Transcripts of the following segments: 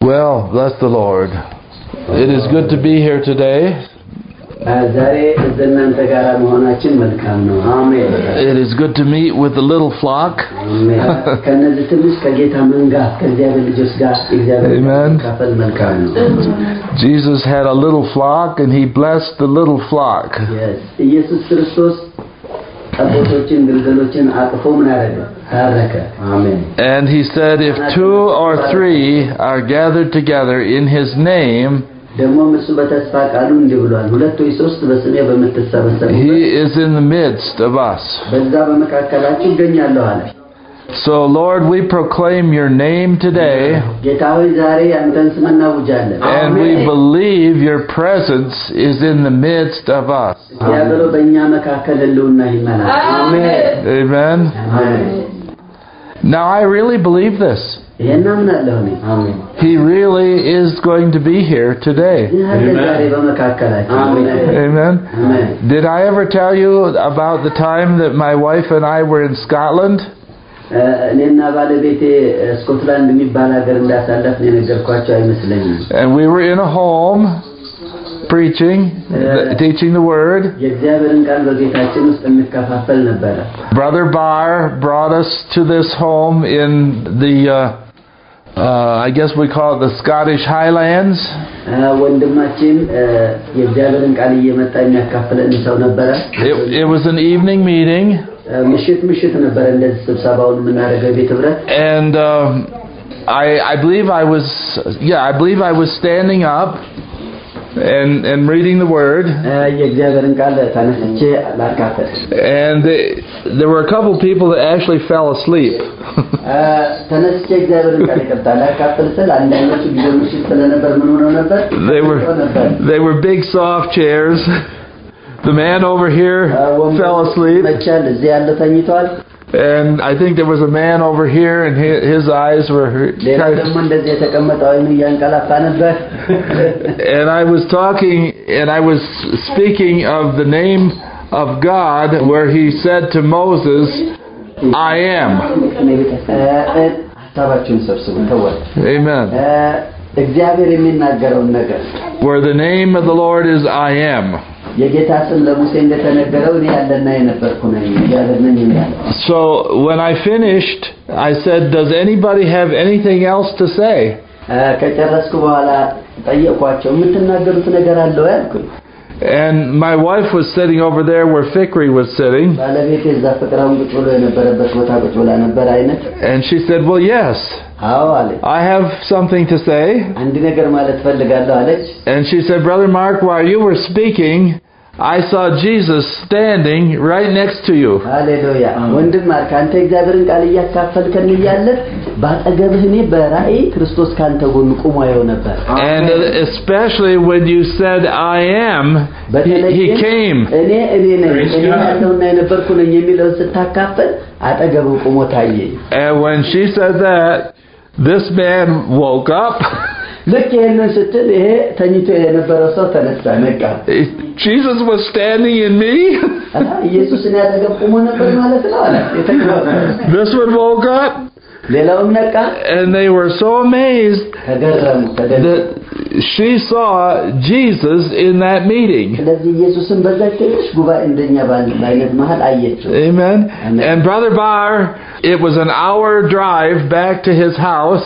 Well, bless the Lord. It is good to be here today. It is good to meet with the little flock. Amen. Jesus had a little flock and He blessed the little flock. Yes. And He said, if 2 or 3 are gathered together in His name, He is in the midst of us. So, Lord, we proclaim Your name today, and we believe Your presence is in the midst of us. Amen. Now, I really believe this. He really is going to be here today. Amen. Did I ever tell you about the time that my wife and I were in Scotland? And we were in a home preaching, teaching the Word. Brother Barr brought us to this home in the I guess we call it the Scottish Highlands. It was an evening meeting. And I believe I was standing up and reading the Word. And there were a couple people that actually fell asleep. They were big soft chairs. The man over here fell asleep. And I think there was a man over here, and his eyes were and I was talking, and I was speaking of the name of God, where He said to Moses, I am. Amen. Where the name of the Lord is I am. So when I finished, I said, does anybody have anything else to say? And my wife was sitting over there where Fikri was sitting. And she said, well, yes, I have something to say. And she said, Brother Mark, while you were speaking, I saw Jesus standing right next to you. Hallelujah. And especially when you said I am, He came. And when she said that, this man woke up. Jesus was standing in me. This one woke up. And they were so amazed that she saw Jesus in that meeting. Amen. And Brother Barr, it was an hour drive back to his house.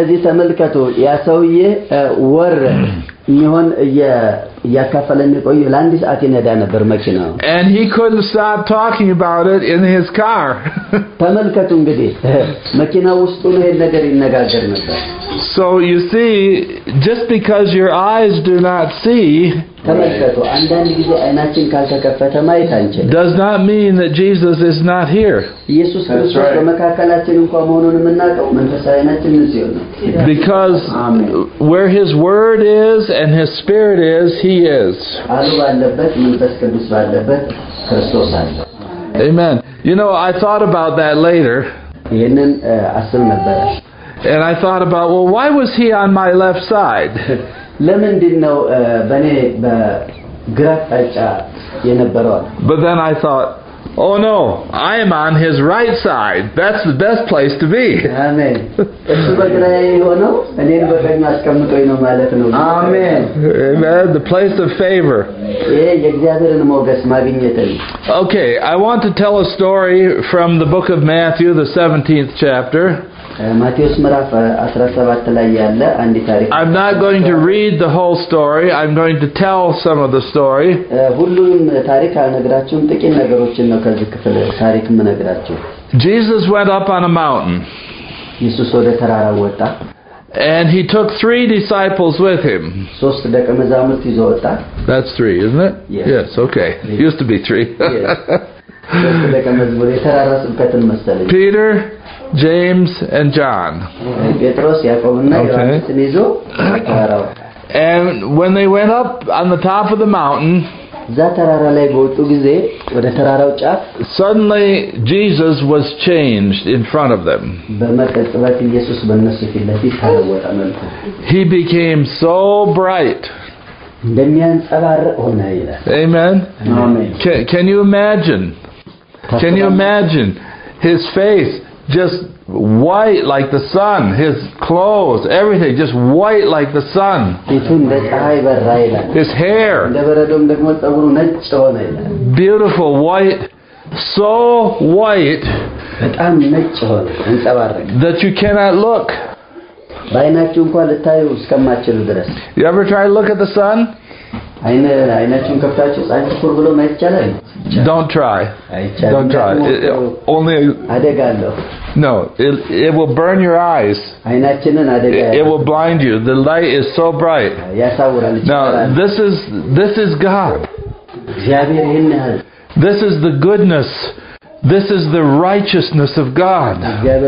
And he couldn't stop talking about it in his car. So you see, just because your eyes do not see does not mean that Jesus is not here. That's right. Because where His Word is and His Spirit is, He is. Amen. You know, I thought about that later. And I thought about, well, why was He on my left side? But then I thought, Oh no, I am on his right side. That's the best place to be. Amen. እሱ በግራዬ ሆኖ እኔን በቀኝ አስቀምጦኝ ነው ማለት ነው። Amen. Amen. The place of favor. ይሄ የእግዚአብሔርን ሞገስ ማግኘት ነው። Okay, I want to tell a story from the book of Matthew, the 17th chapter. ማቴዎስ ምዕራፍ 17 ላይ ያለ አንድ ታሪክ I'm not going to read the whole story. I'm going to tell some of the story. ሁሉንም ታሪክ አልነግራችሁም ጥቂት ነገሮችን ነው ከዚህ ክፍል ታሪክ የምነግራችሁ። Jesus went up on a mountain. ኢየሱስ ወደ ተራራ ወጣ. And he took 3 disciples with him. ሶስት ደቀ መዛሙርት ይዞ ወጣ. That's 3, isn't it? Yes, okay. It used to be 3. ሶስት ደቀ መዛሙርት የተራራ ስብከትን መሰለኝ. Peter, James and John. ጴጥሮስ ያዕቆብና ዮሐንስን ይዞ ተራራው. And when they went up on the top of the mountain, እዛ ተራራ ላይ በወጡ ጊዜ ወደ ተራራው ጫፍ suddenly Jesus was changed in front of them. በመቅጽበት ኢየሱስ በእነሱ ፊት ለፊት ተለወጠ መልኩ. He became so bright. እንደሚያንጸባርቅ ሆነ ይላል. Amen. Amen. Can you imagine? Can you imagine his face just white like the sun, his clothes, everything just white like the sun. His hair, beautiful white, so white that you cannot look. You ever try to look at the sun? Don't try. Don't try. No, it will burn your eyes. It will blind you. The light is so bright. Now, this is God. This is the goodness. This is the righteousness of God.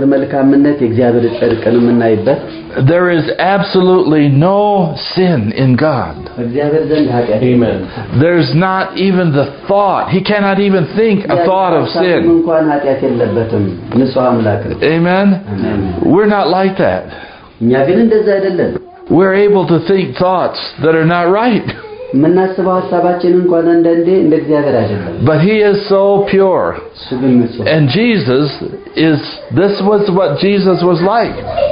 There is absolutely no sin in God. Amen. There's not even the thought. He cannot even think a thought of sin. Amen? We're not like that. We're able to think thoughts that are not right. But he is so pure. And Jesus is, this was what Jesus was like.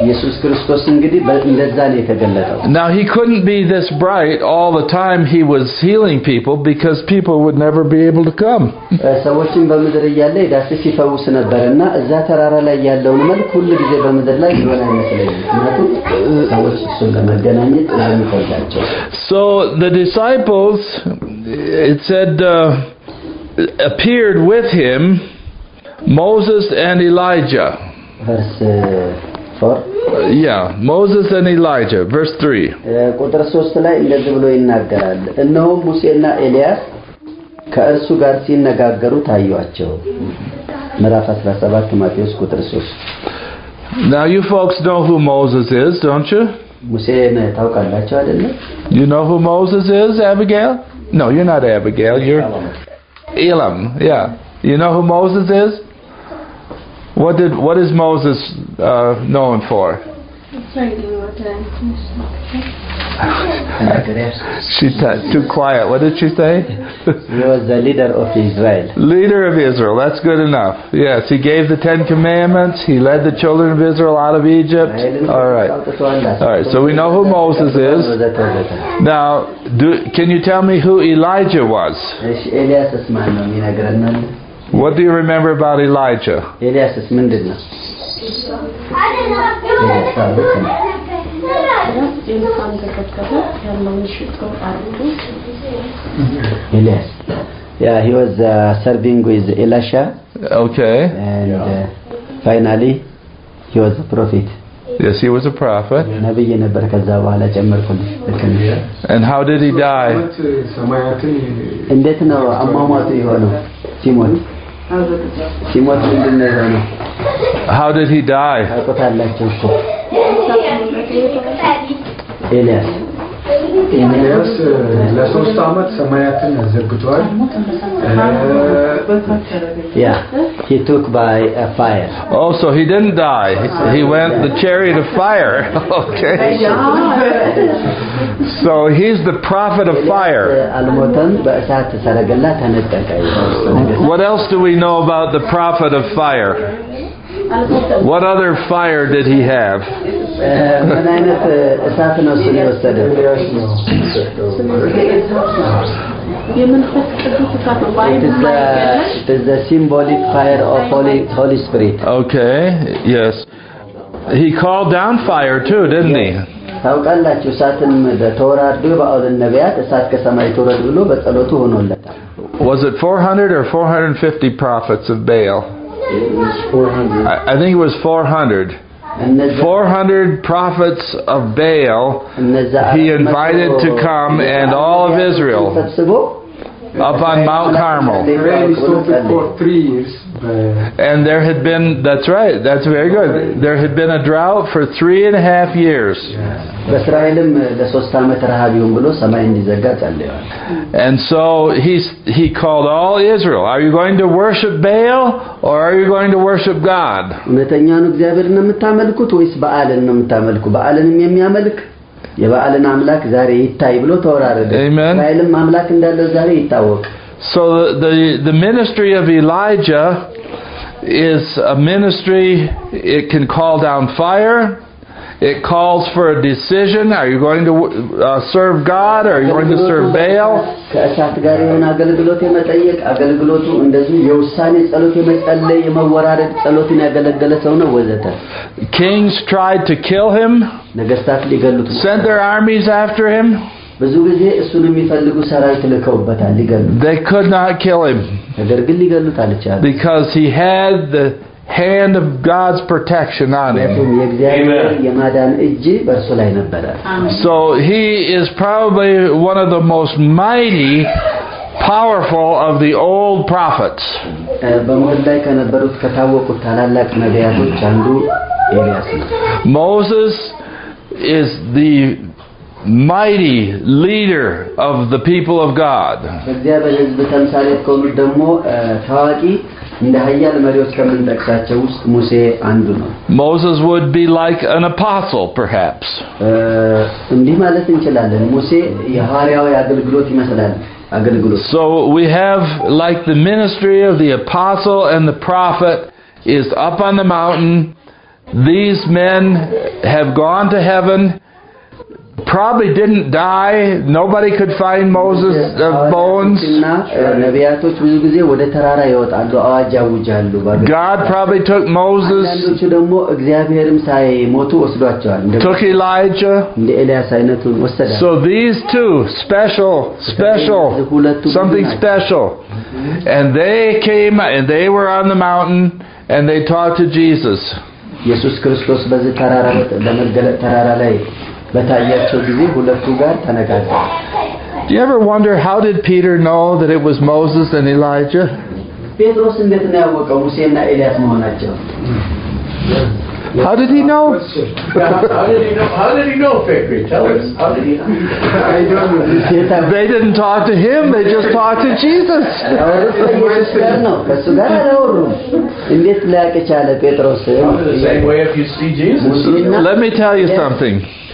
Now he couldn't be this bright all the time he was healing people because people would never be able to come. So the disciples, it said, appeared with him Moses and Elijah. Verse 4. Yeah, Moses and Elijah. Verse 3. ቁጥር 3 ላይ እንደዚህ ብሎ ይናገራል። እነሆ ሙሴና ኤልያስ ከእርሱ ጋር ሲነጋገሩ ታዩአቸው. ምዕራፍ 17 ማቴዎስ ቁጥር 3. Now you folks know who Moses is, don't you? ሙሴን ታውቃላችሁ አይደል? You know who Moses is, Abigail? No, you're not Abigail. You're Elam. Yeah. You know who Moses is? What is Moses known for? She's too quiet. What did she say? He was the leader of Israel. Leader of Israel. That's good enough. Yes, he gave the 10 commandments. He led the children of Israel out of Egypt. All right. All right. So we know who Moses is. Now, can you tell me who Elijah was? What do you remember about Elijah? Elias. Yeah, he was serving with Elisha. Okay. And finally, he was a prophet. Yes, he was a prophet. And how did he die? How did he die? Elias. ለሶስት ዓመት ሰማያትን ዘግቷል. Yeah, he took by a fire. Oh, so he didn't die. He went the chariot of fire. Okay. So he's the prophet of fire. አልሞተም በእሳት ሰረገላ ተነጠቀ። What else do we know about the prophet of fire? What other fire did he have? ምን አይነት እሳት ነው እሱ የወሰደው? It is the symbolic fire of Holy Spirit. Okay, yes. He called down fire too, didn't he? ታውቃላችሁ እሳትን ተወራዶ በአውደ ነቢያት እሳት ከሰማይ ተወረደ ብሎ በጸሎቱ ሆኖለታል። Was it 400 or 450 prophets of Baal? 400. I think it was 400. 400 prophets of Baal he invited to come, and all of Israel up on Mount Carmel. For 3 years. And there had been, that's right, that's very good. There had been a drought for 3.5 years. And so he called all Israel. Are you going to worship Baal or are you going to worship God? የበዓልን አምላክ ዛሬ ይታይ ብሎ ተወራረደ። እስራኤልም አምላክ እንዳለ ዛሬ ይታወቅ። So the ministry of Elijah is a ministry. It can call down fire. It calls for a decision. Are you going to serve God or are you going to serve Baal? ከእሳት ጋር የሆነ አገልግሎት የመጠየቅ አገልግሎቱ እንደዚህ የውሳኔ ጸሎት የመጸለይ የመወራረድ ጸሎትን ያገለገለ ሰው ነው ወዘተ። Kings tried to kill him. ነገስታት ሊገሉት sent their armies after him. ብዙ ጊዜ እሱን የሚፈልጉ ሰራዊት ልከውበታል ሊገሉት። They could not kill him. ነገር ግን ሊገሉት አልቻሉም። Because he had the hand of God's protection on him. So he is probably one of the most mighty, powerful of the old prophets. Moses is the mighty leader of the people of God. Moses would be like an apostle, perhaps. So we have like the ministry of the apostle and the prophet is up on the mountain. These men have gone to heaven. Probably didn't die. Nobody could find Moses' bones. God probably took Moses, took Elijah. So these two, special, something special. And they came and they were on the mountain and they talked to Jesus. Do you ever wonder how did Peter know that it was Moses and Elijah? How did he know? How did he know, Fikri? Tell us. How did he know? They didn't talk to him, they just talked to Jesus. The same way if you see Jesus. Let me tell you something.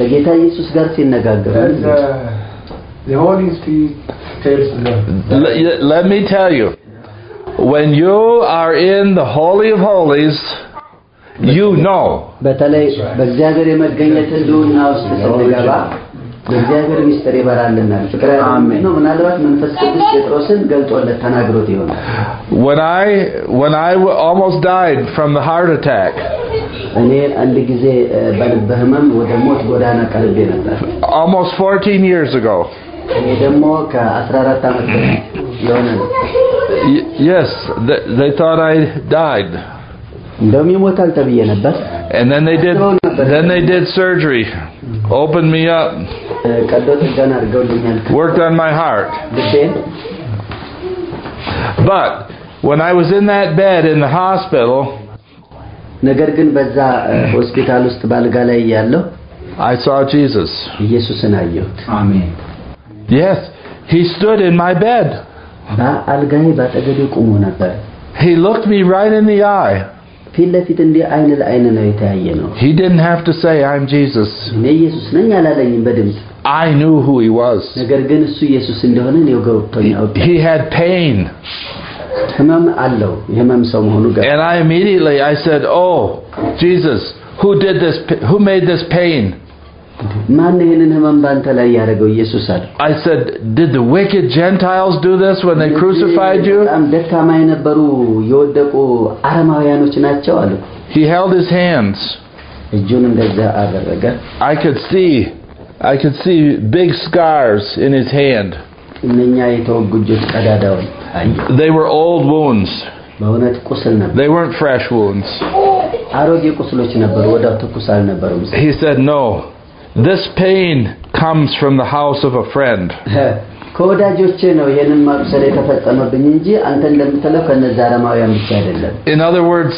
The Holy Spirit tells them. Let me tell you. When you are in the Holy of Holies, you know. When I almost died from the heart attack, almost 14 years ago. Yes, they thought I died. And then they did surgery, opened me up, worked on my heart. But when I was in that bed in the hospital, I saw Jesus. Amen. Yes, he stood in my bed. He looked me right in the eye. ፊት ለፊት እንዲህ አይን ለአይን ነው የተያየ ነው He didn't have to say, I'm Jesus. እኔ ኢየሱስ ነኝ አላለኝም በድምጽ I knew who he was. ነገር ግን እሱ ኢየሱስ እንደሆነ ነው ገብቶኛል He had pain. ህመም አለው የህመም ሰው መሆኑ ገ And I immediately said, oh, Jesus, who made this pain? ማን ይሄንን ህመም ባንተ ላይ ያደረገው ኢየሱስ አለ I said, did the wicked Gentiles do this when they crucified you? በጣም ደካማ የነበሩ የወደቁ አረማውያኖች ናቸው አሉ He held his hands. እጁን እንደዛ አደረገ I could see big scars in his hand. እነኛ የተወጉ እጆች ቀዳዳውን They were old wounds. በእውነት ቁስል ነበር They weren't fresh wounds. አሮጌ ቁስሎች ነበሩ ወዳው ተኩስ አልነበሩም He said, no, this pain comes from the house of a friend. ከወዳጆቼ ነው ይሄንን ማብሰል የተፈጸመብኝ እንጂ አንተ እንደምትለው ከነዛ አረማውያን ብቻ አይደለም In other words,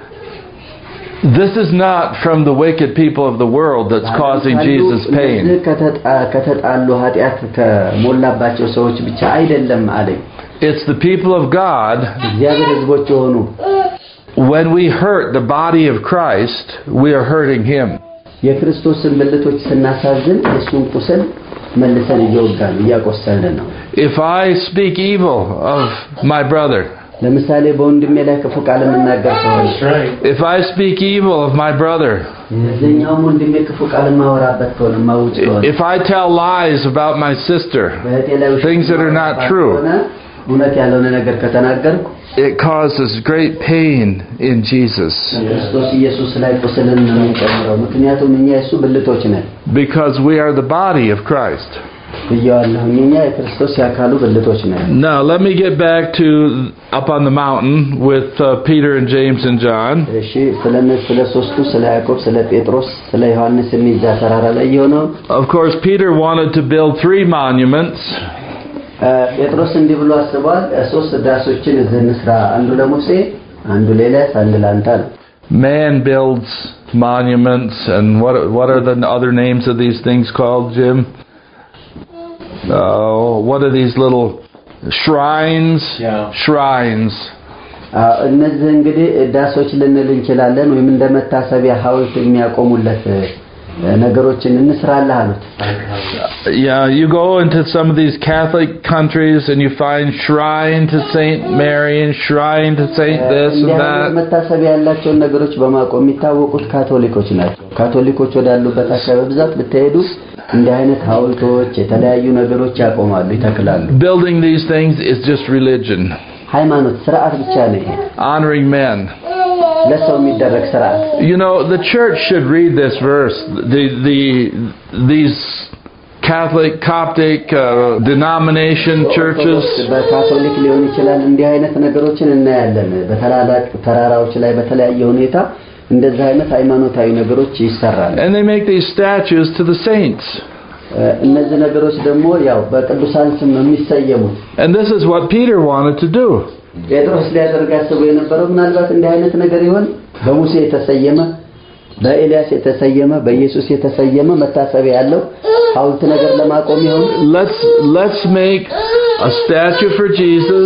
this is not from the wicked people of the world that's causing Jesus pain. ከተጣሉ ኃጢአት ከሞላባቸው ሰዎች ብቻ አይደለም አለኝ It's the people of God. እግዚአብሔር ሕዝቦች ሆኑ When we hurt the body of Christ, we are hurting him. የክርስቶስን ብልቶች ስናሳዝን የሱን ቁስል መልሰን እየወጋን እያቆሰልን ነው If I speak evil of my brother, ለምሳሌ በወንድሜ ላይ ክፉ ቃል መናገር ከሆነ if I speak evil of my brother, የኛው ወንድሜ ክፉ ቃል ማወራበት ከሆነ ማውጭ ከሆነ if I tell lies about my sister, things that are not true, እውነት ያልሆነ ነገር ከተናገርኩ it causes great pain in Jesus. ክርስቶስ ኢየሱስ ላይ ቁስልን ነው የሚጨምረው ምክንያቱም እኛ የሱ ብልቶች ነን Because we are the body of Christ. ብያለሁ እኛ የክርስቶስ ያካሉ ብልቶች ነን Now let me get back to up on the mountain with Peter and James and John. እሺ ስለ ሶስቱ ስለ ያዕቆብ ስለ ጴጥሮስ ስለ ዮሐንስ የሚዛ ተራራ ላይ የሆነው Of course, Peter wanted to build 3 monuments. ጴጥሮስ እንዲህ ብሎ አስቧል ሶስት ዳሶችን እንስራ አንዱ ለሙሴ አንዱ ለኤልያስ አንዱ ለአንተ Man builds monuments, and what are the other names of these things called, Jim? What are these little shrines? Yeah. Shrines. እነዚህ እንግዲህ ዳሶች ልንል እንችላለን ወይም እንደመታሰቢያ ሐውልት የሚያቆሙለት ነገሮችን እንስራለን አሉት Yeah, you go into some of these Catholic countries and you find shrine to Saint Mary and shrine to Saint this and that. መታሰቢያ ያላቸው ነገሮች በማቆም የሚታወቁት ካቶሊኮች ናቸው ካቶሊኮች ወዳሉበት አካባቢ ብዛት ብትሄዱ እንዲህ አይነት ሐውልቶች የተለያዩ ነገሮች ያቆማሉ ይተክላሉ Building these things is just religion. ሃይማኖት ስርዓት ብቻ ነው Honoring men. ለሰው የሚደረግ ስርዓት You know, the church should read this verse. These Catholic, Coptic, denomination churches. በካቶሊክ ሊሆን ይችላል እንዲህ አይነት ነገሮችን እናያለን በተላላቅ ተራራዎች ላይ በተለያየ ሁኔታ እንደዚህ አይነት ሃይማኖታዊ ነገሮች ይሰራሉ And they make these statues to the saints. እነዚህ ነገሮች ደግሞ ያው በቅዱሳን ስም የሚሰየሙት And this is what Peter wanted to do. ጴጥሮስ ሊያደርግ ያሰበው የነበረው ምናልባት እንዲህ አይነት ነገር ይሆን በሙሴ የተሰየመ በኤልያስ የተሰየመ በኢየሱስ የተሰየመ መታሰቢያ ያለው ሐውልት ነገር ለማቆም ይሆን Let's make a statue for Jesus,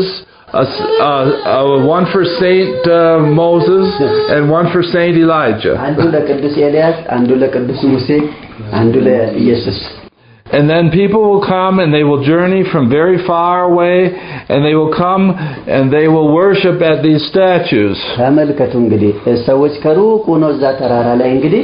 one for Saint Moses and one for Saint Elijah. አንዱ ለቅዱስ ኤልያስ አንዱ ለቅዱስ ሙሴ አንዱ ለኢየሱስ And then people will come and they will journey from very far away and they will come and they will worship at these statues. ተመልከቱ እንግዲህ ሰዎች ከሩቅ ሆነው እዛ ተራራ ላይ እንግዲህ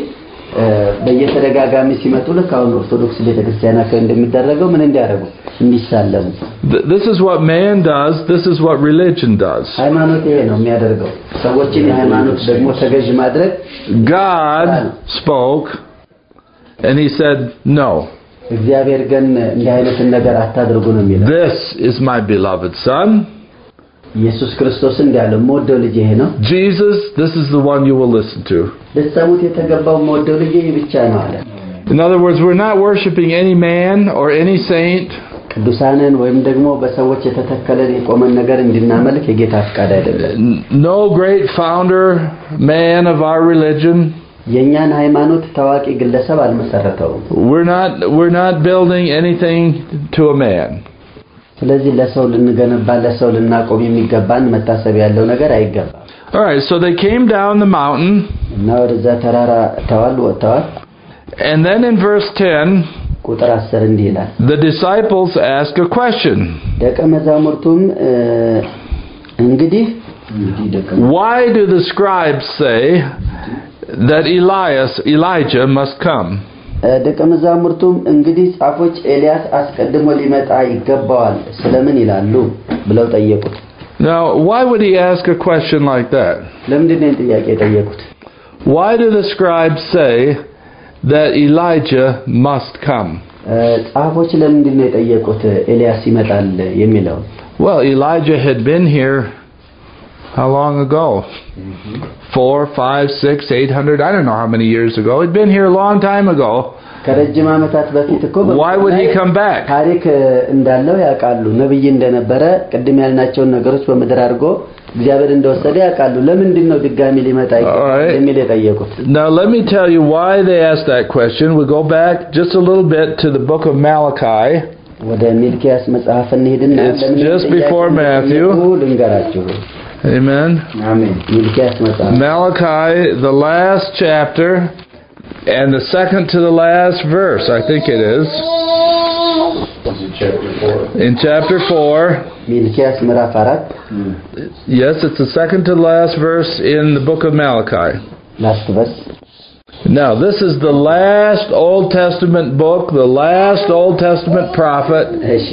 በየተደጋጋሚ ሲመጡ ለካውን ኦርቶዶክስ ቤተክርስቲያን አከ እንደሚደረገው ምን እንዲያደርጉ እንዲሳለሙ This is what man does, this is what religion does. ሃይማኖት ይሄ ነው የሚያደርገው ሰዎችን የሃይማኖት ደግሞ ተገዥ ማድረግ God spoke and he said no. እግዚአብሔር ግን እንዲህ አይነት ነገር አታድርጉ ነው የሚለው This is my beloved son. ኢየሱስ ክርስቶስ እንዲያለው ሞደው ልጅ ይሄ ነው Jesus, this is the one you will listen to. ለሰሙት የተገባው ሞደው ልጅ ይሄ ብቻ ነው አለ In other words, we're not worshiping any man or any saint. ቅዱሳንን ወይም ደግሞ በሰዎች የተተከለ የቆመን ነገር እንድናመልክ የጌታ ፍቃድ አይደለም No great founder man of our religion. የኛን ሃይማኖት ታዋቂ ግለሰብ አልመሰረተው We're not building anything to a man. ስለዚህ ለሰው ልንገነባ ለሰው ልናቆም የሚገባን መታሰብ ያለው ነገር አይገባም All right, so they came down the mountain. እና ወደዛ ተራራ ወጥተዋል። And then in verse 10, ቁጥር 10 እንዲህ ይላል። the disciples ask a question. ደቀ መዛሙርቱም እንግዲህ why do the scribes say that Elijah must come? ደቀ መዛሙርቱም እንግዲህ ጻፎች ኤልያስ አስቀድሞ ሊመጣ ይገባዋል ስለምን ይላሉ ብለው ጠየቁት። Now, why would he ask a question like that? ለምንድን ነው ጥያቄ ጠየቁት? Why do the scribes say that Elijah must come? ጻፎች ለምንድን ነው የጠየቁት ኤልያስ ይመጣል የሚለው? Well, Elijah had been here how long ago? 4, 5, 6, 800, I don't know how many years ago. He'd been here a long time ago. ከረጅም ዓመታት በፊት እኮ Why would he come back? ታሪክ እንዳለው ያውቃሉ። ነብይ እንደነበረ ቅድም ያልናቸው ነገሮች በመድር አድርጎ እግዚአብሔር እንደወሰደ ያውቃሉ። ለምንድን ነው ድጋሚ ሊመጣ የሚል የጠየቁት? Now let me tell you why they asked that question. We go back just a little bit to the book of Malachi. ወደ ሚልኪያስ መጽሐፍ እንሄድና just before Matthew. ልንገራችሁ። Amen. Amen. ሚልኪያስ መጽሐፍ Malachi, the last chapter and the second to the last verse, I think it is. In chapter 4. ሚልኪያስ ምዕራፍ 4. Yes, it's the second to the last verse in the book of Malachi. Last verse. Now, this is the last Old Testament book, the last Old Testament prophet. እሺ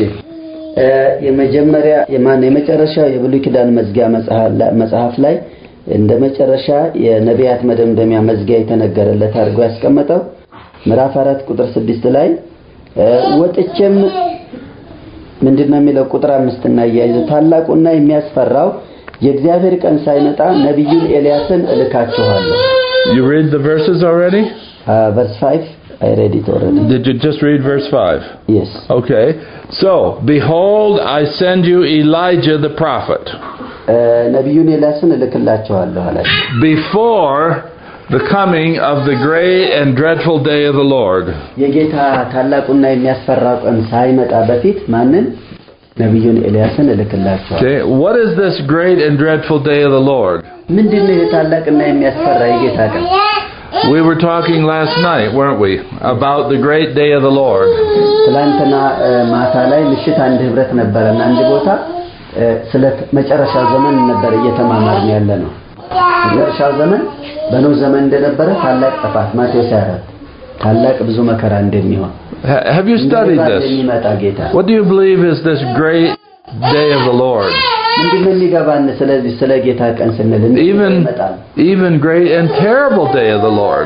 የመጨረሻ የብሉይ ኪዳን መዝጊያ መጽሐፍ ላይ እንደ መጨረሻ የነቢያት መደምደሚያ መዝጊያ የተነገረለት አድርጎ ያስቀመጠው ምዕራፍ 4 ቁጥር 6 ላይ ወጥቼም ምንድነው የሚለው ቁጥር 5 እና ያይዘ ታላቁና የሚያስፈራው የእግዚአብሔር ቀን ሳይመጣ ነብዩን ኤልያስን እልካችኋለሁ. You read the verses already? Verse 5. I read it already. Did you just read verse 5? Yes. Okay. So, behold, I send you Elijah the prophet. ነብዩን ኤልያስን እልክላችኋለሁ አለ. Before the coming of the great and dreadful day of the Lord. የጌታ ታላቁና የሚያስፈራው ቀን ሳይመጣ በፊት ማንን? ነብዩን ኤልያስን እልክላችኋለሁ. Okay, what is this great and dreadful day of the Lord? ምንድነው የታላቅና የሚያስፈራ የጌታ ቀን? We were talking last night, weren't we, about the great day of the Lord. ትላንትና ማታ ላይ ምሽት አንድ ህብረት ነበርና አንድ ቦታ ስለ መጨረሻው ዘመን ነበር እየተማማርን ያለነው። መጨረሻው ዘመን በኖህ ዘመን እንደነበረ ታላቅ ጥፋት ማቴዎስ 4 ታላቅ ብዙ መከራ እንደሚሆን. Have you studied this? What do you believe is this great day of the Lord? Even great and terrible day of the Lord.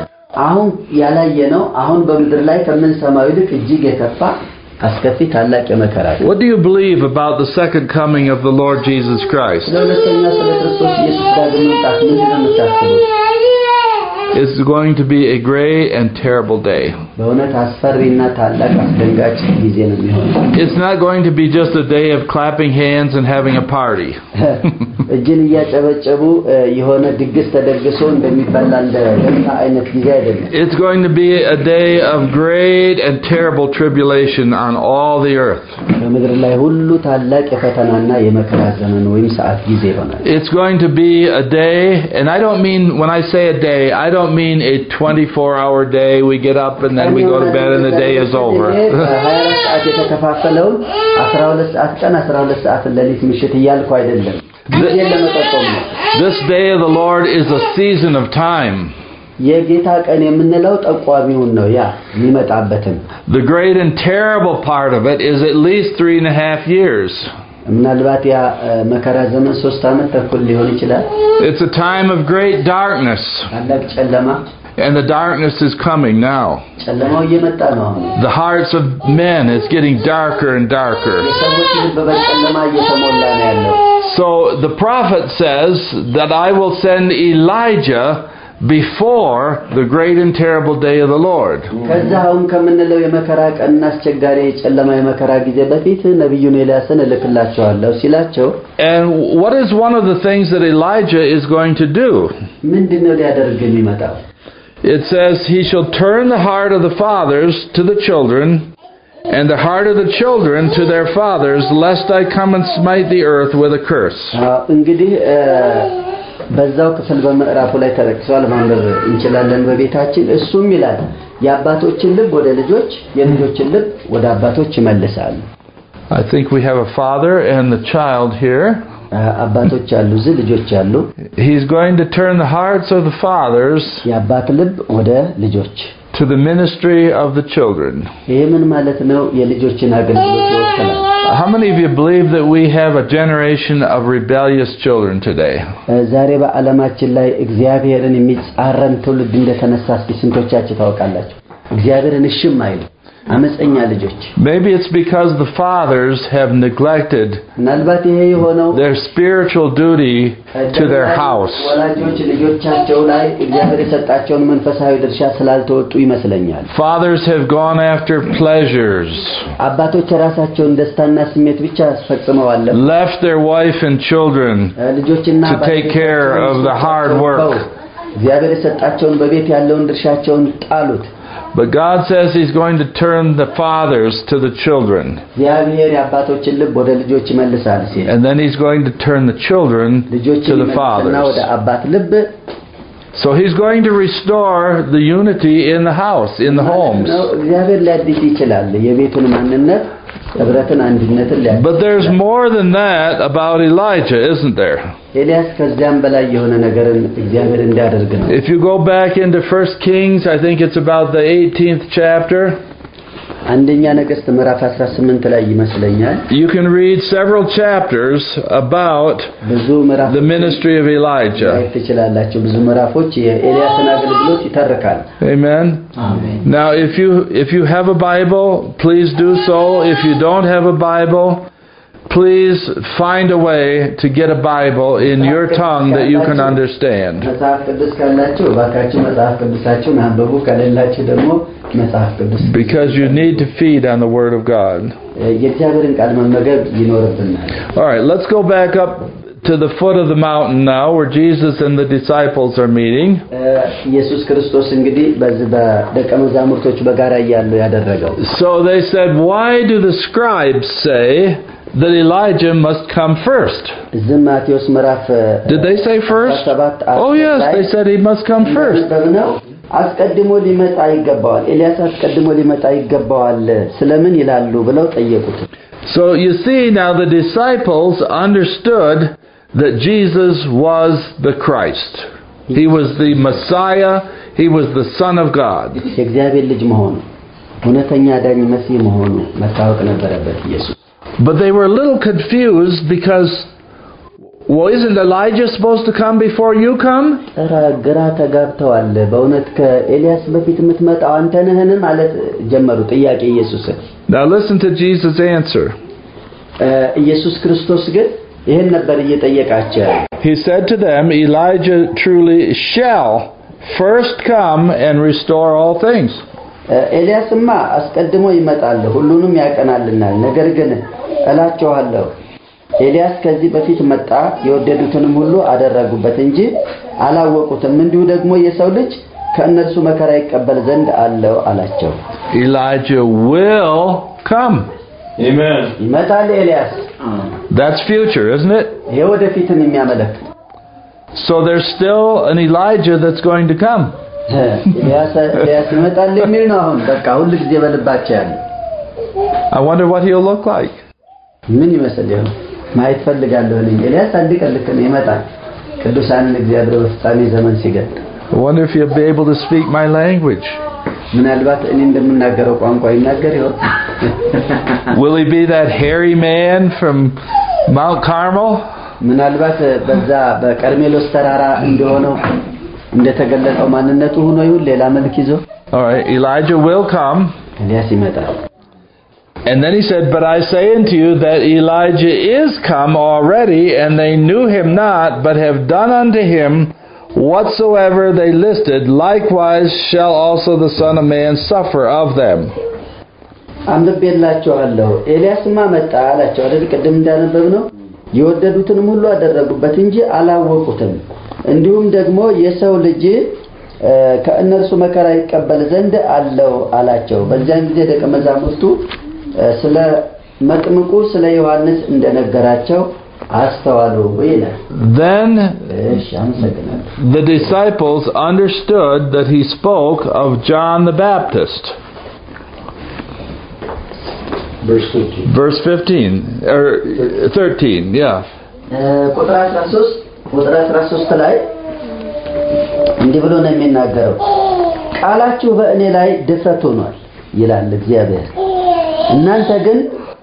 What do you believe about the second coming of the Lord Jesus Christ? It's going to be a great and terrible day. It's not going to be just a day of clapping hands and having a party. It's going to be a day of great and terrible tribulation on all the earth. It's going to be a day, and I don't mean, when I say a day, I don't mean a 24-hour day, we get up and then we go to bed and the day is over. This day of the Lord is a season of time. The great and terrible part of it is at least 3.5 years. It's a time of great darkness. And the darkness is coming now. The hearts of men is getting darker and darker. So the prophet says that I will send Elijah before the great and terrible day of the Lord. And what is one of the things that Elijah is going to do? It says, he shall turn the heart of the fathers to the children, and the heart of the children to their fathers, lest I come and smite the earth with a curse. በዛው ክፍል በምዕራፉ ላይ ተጠቅሷል ማንበብ እንችላለን በቤታችን እሱም ይላል የአባቶችን ልብ ወደ ልጆች የልጆችን ልብ ወደ አባቶች ይመልሳሉ I think we have a father and the child here. አባቶች አሉ ልጆች አሉ He's going to turn the hearts of the fathers የአባት ልብ ወደ ልጆች to the ministry of the children. ይሄ ምን ማለት ነው የልጆችን አገልግሎት ይወክላል How many of you believe that we have a generation of rebellious children today? ዛሬ በዓለማችን ላይ እግዚአብሔርን የሚጻረን ትውልድ እንደተነሳ ስንቶቻችሁ ታውቃላችሁ እግዚአብሔርን እሽም አይሉ አመፀኛ ልጆች Maybe it's because the fathers have neglected ምናልባት ይሄ የሆነው their spiritual duty to their house. ወላጆች ልጆቻቸው ላይ እግዚአብሔር የሰጣቸውን መንፈሳዊ ድርሻ ስላልተወጡ ይመስለኛል Fathers have gone after pleasures. አባቶች ራሳቸውን ደስታና ስሜት ብቻ አስፈጽመዋል Left their wife and children ልጆችና to take care of the hard work. እግዚአብሔር የሰጣቸውን በቤት ያለውን ድርሻቸውን ጣሉት But God says He's going to turn the fathers to the children. And then He's going to turn the children to the fathers. So He's going to restore the unity in the house, in the homes. But there's more than that about Elijah, isn't there? If you go back into 1 Kings, I think it's about the 18th chapter. You can read several chapters about the ministry of Elijah. Amen. Now if you have a Bible, please do so. If you don't have a Bible, please find a way to get a Bible in your tongue that you can understand. Because you need to feed on the Word of God. Alright, let's go back up to the foot of the mountain now where Jesus and the disciples are meeting. So they said, why do the scribes say that Elijah must come first? Did they say first? Oh yes, they said he must come first. አስቀድሞ ሊመጣ ይገባዋል ኤልያስ አስቀድሞ ሊመጣ ይገባዋል ስለምን ይላሉ ብለው ጠየቁት So you see now the disciples understood that Jesus was the Christ. He was the Messiah, he was the Son of God. የእግዚአብሔር ልጅ መሆኑ እውነተኛ ዳኝ መሲህ መሆኑ መታወቅ ነበረበት ኢየሱስ But they were a little confused because well, isn't Elijah supposed to come before you come? ግራ ተጋብተዋል በእውነት ከኤልያስ በፊት የምትመጣው አንተ ነህን ማለት ጀመሩ ጥያቄ ኢየሱስን Now listen to Jesus' answer. ኢየሱስ ክርስቶስ ግን ይሄን ነበር እየጠየቃቸው He said to them, Elijah truly shall first come and restore all things. ኤልያስማ አስቀድሞ ይመጣል ሁሉንም ያቀናልና ነገር ግን እላችኋለሁ ኤልያስ ከዚህ በፊት መጣ የወደዱትንም ሁሉ አደረጉበት እንጂ አላወቁትም እንዲሁ ደግሞ የሰው ልጅ ከእነርሱ መከራ ይቀበል ዘንድ አለው አላቸው Elijah will come. Amen. ይመጣል ኤልያስ That's future, isn't it? የወደፊትን የሚያመለክት So there's still an Elijah that's going to come. ኤልያስ ይመጣል የሚል ነው አሁን በቃ ሁሉ ጊዜ በልባቸው ያለ I wonder what he'll look like. ምን ይመስል ይሆን ማየት ፈልጋለሁ እኔ ኤልያስ አንድ ቀን ልክ ነው ይመጣል ቅዱሳንን እግዚአብሔር በፍጻሜ ዘመን ሲገድ I wonder if he'll be able to speak my language. ምናልባት እኔ እንደምናገረው ቋንቋ ይናገር ይሆን Will he be that hairy man from Mount Carmel? ምናልባት በዛ በቀርሜሎስ ተራራ እንደሆነው እንደተገለጸው ማንነቱ ሆኖ ይሁን ሌላ መልክ ይዞ All right, Elijah will come. ኤልያስ ይመጣል And then he said, but I say unto you that Elijah is come already, and they knew him not, but have done unto him whatsoever they listed. Likewise shall also the Son of Man suffer of them. አንብቤላችኋለሁ ኤልያስማ መጣ አላቸው አይደል ቀደም እንዳነበብነው የወደዱትንም ሁሉ አደረጉበት እንጂ አላወቁትም እንዲሁም ደግሞ የሰው ልጅ ከእነርሱ መከራ ይቀበል ዘንድ አለው አላቸው በዚያን ጊዜ ደቀ መዛሙርቱ ስለ መጥምቁ ስለ ዮሐንስ እንደነገራቸው አስተዋሉ ይላል። Then እሺ አመሰግናለሁ። the disciples understood that he spoke of John the Baptist. Verse 15. Verse 15 or 13, yeah. ቁጥር 13 ላይ እንዲህ ብሎ ነው የሚናገረው። ቃላችሁ በእኔ ላይ ድፍረት ሆኗል ይላል እግዚአብሔር። እናንተ ግን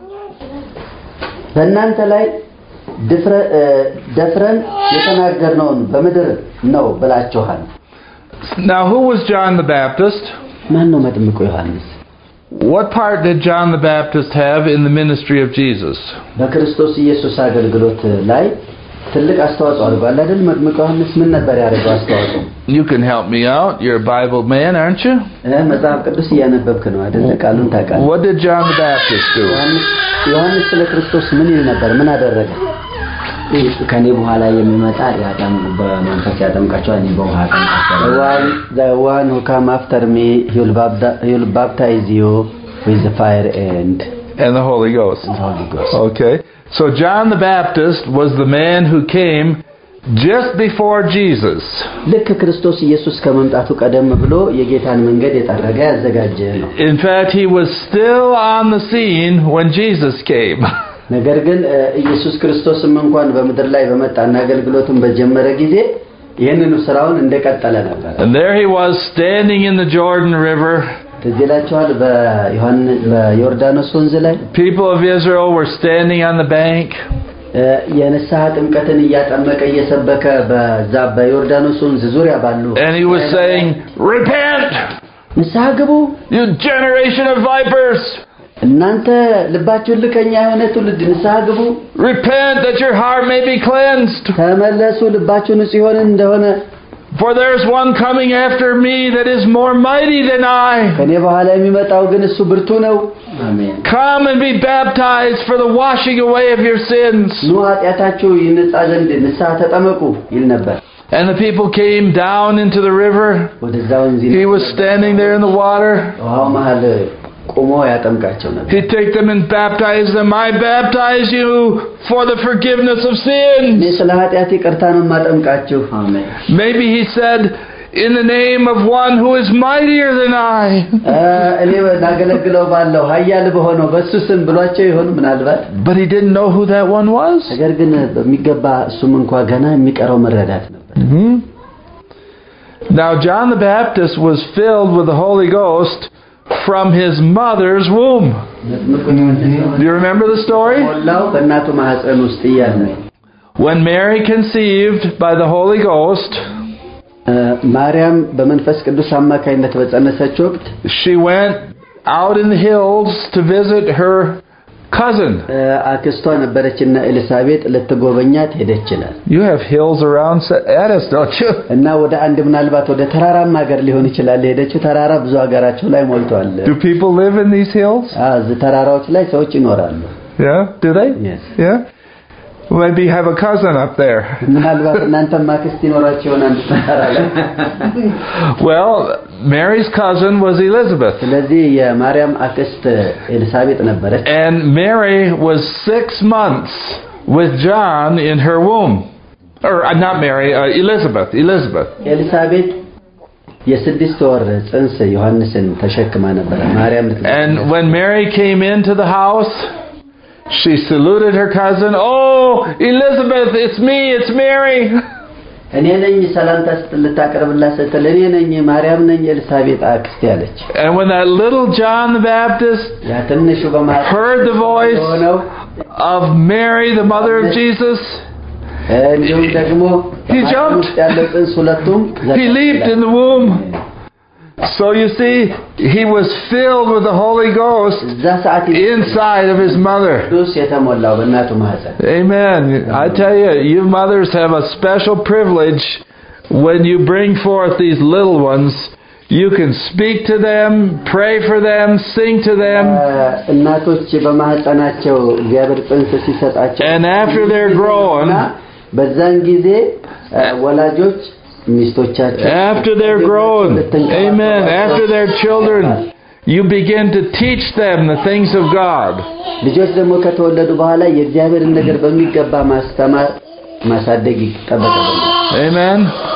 በእናንተ ላይ ደፍረን የተናገርነውን በምድር ነው ብላችኋል። Now who was John the Baptist? ማን ነው መጥምቁ ዮሐንስ? What part did John the Baptist have in the ministry of Jesus? በክርስቶስ ኢየሱስ አገልግሎት ላይ ትልቅ አስተዋጽኦ አድርጓል አይደል? መጥምቁ ዮሐንስ ምን ነበር ያደረገው አስተዋጽኦ? You can help me out. You're a Bible man, aren't you? መጽሐፍ ቅዱስ እያነበብክ ነው አይደል? ቃሉን ታውቃለህ። What did John the Baptist do? ዮሐንስ ስለ ክርስቶስ ምን ይል ነበር? ምን አደረገ? ከኔ በኋላ የሚመጣ በመንፈስ ያጠምቃቸዋል፣ እኔ በውሃ አጠምቃቸዋለሁ። The one who come after me, he will baptize you with the fire and the Holy Ghost. Holy Ghost. Okay. So John the Baptist was the man who came just before Jesus. ልክ ክርስቶስ ኢየሱስ ከመምጣቱ ቀደም ብሎ የጌታን መንገድ የጠረገ ያዘጋጀ ነው። In fact, he was still on the scene when Jesus came. ነገር ግን ኢየሱስ ክርስቶስም እንኳን በምድር ላይ በመጣና አገልግሎቱን በጀመረ ጊዜ ይሄንኑ ስራውን እንደቀጠለ ነበር. And there he was standing in the Jordan River. ተዘላቸዋል በዮርዳኖስ ወንዝ ላይ. People of Israel were standing on the bank. የንስሐ ጥምቀትን እያጠመቀ እየሰበከ በዛ በዮርዳኖስ ወንዝ ዙሪያ ባሉ. And he was saying, "Repent! ንስሐ ግቡ, you generation of vipers! እናንተ ልባችሁ ልከኛ የሆነ ትውልድ ንስሐ ግቡ. Repent that your heart may be cleansed. ተመለሱ ልባችሁ ንጹህ ይሆን እንደሆነ. For there's one coming after me that is more mighty than I. ከኔ በኋላ የሚመጣው ግን እሱ ብርቱ ነው. አሜን። Come and be baptized for the washing away of your sins." ኑ ኃጢአታችሁ ይነጻ ዘንድ ንስሐ ተጠመቁ ይል ነበር. And the people came down into the river. ወደዛ ወንዝ He was standing there in the water. ውሃው መሃል ቆሞ ያጠምቃቸው ነበር. He'd take them and baptize them. "I baptize you for the forgiveness of sins." እኔ ስለ ኃጢአት ይቅርታ ነው የማጠምቃችሁ. አሜን። Maybe he said, "In the name of one who is mightier than I." እኔ ናገለግለው ባለው ኃያል በሆነው በሱ ስም ብሏቸው ይሆን ምናልባት? But he didn't know who that one was. ነገር ግን በሚገባ እሱም እንኳን ገና የሚቀረው መረዳት ነበር. Now John the Baptist was filled with the Holy Ghost from his mother's womb. Do you remember the story? ሞላው በእናቱ ማህፀን ውስጥ እያለ When Mary conceived by the Holy Ghost, ማርያም በመንፈስ ቅዱስ አማካይነት በጸነሰች ወቅት she went out in the hills to visit her cousin. አክስቷ ነበረችና ኤልሳቤጥ ልትጎበኛት ሄደች ይላል. You have hills around Addis, don't you? እና ወደ አንድ ምናልባት ወደ ተራራማ ሀገር ሊሆን ይችላል ሄደችው. ተራራ ብዙ ሀገራቸው ላይ ሞልቷል. Do people live in these hills? እዚህ ተራራዎች ላይ ሰዎች ይኖራሉ. Yeah, do they? Yes. Yeah. Maybe you have a cousin up there. ምናልባት እናንተም አክስት ይኖራችሁ ይሆናል ተራራ ላይ. Well, Mary's cousin was Elizabeth. ስለዚህ የማርያም አክስት ኤልሳቤጥ ነበረች. And Mary was 6 months with John in her womb. Or not Mary, Elizabeth. ኤልሳቤጥ የስድስት ወር ጽንስ ዮሐንስን ተሸክማ ነበር. ማርያም And when Mary came into the house, she saluted her cousin. "Oh, Elizabeth, it's me, it's Mary." እኔ ነኝ ሰላምታ ልታቀርብላት ስትል እኔ ነኝ ማርያም ነኝ ኤልሳቤጥ አክስት ያለች. And when that little John the Baptist ያ ትንሹ በማለት heard the voice of Mary, the mother of Jesus, እንዲሁም ደግሞ he jumped. ያለው ጽንስ ሁለቱም He leaped in the womb. So you see, he was filled with the Holy Ghost inside of his mother. Amen. I tell you, you mothers have a special privilege when you bring forth these little ones. You can speak to them, pray for them, sing to them. And after they're grown, after they're grown, amen, after they're children, you begin to teach them the things of God. ልጆች ደግሞ ከተወለዱ በኋላ የእግዚአብሔርን ነገር በሚገባ ማስተማር ማሳደግ ይጠበቃል። Amen.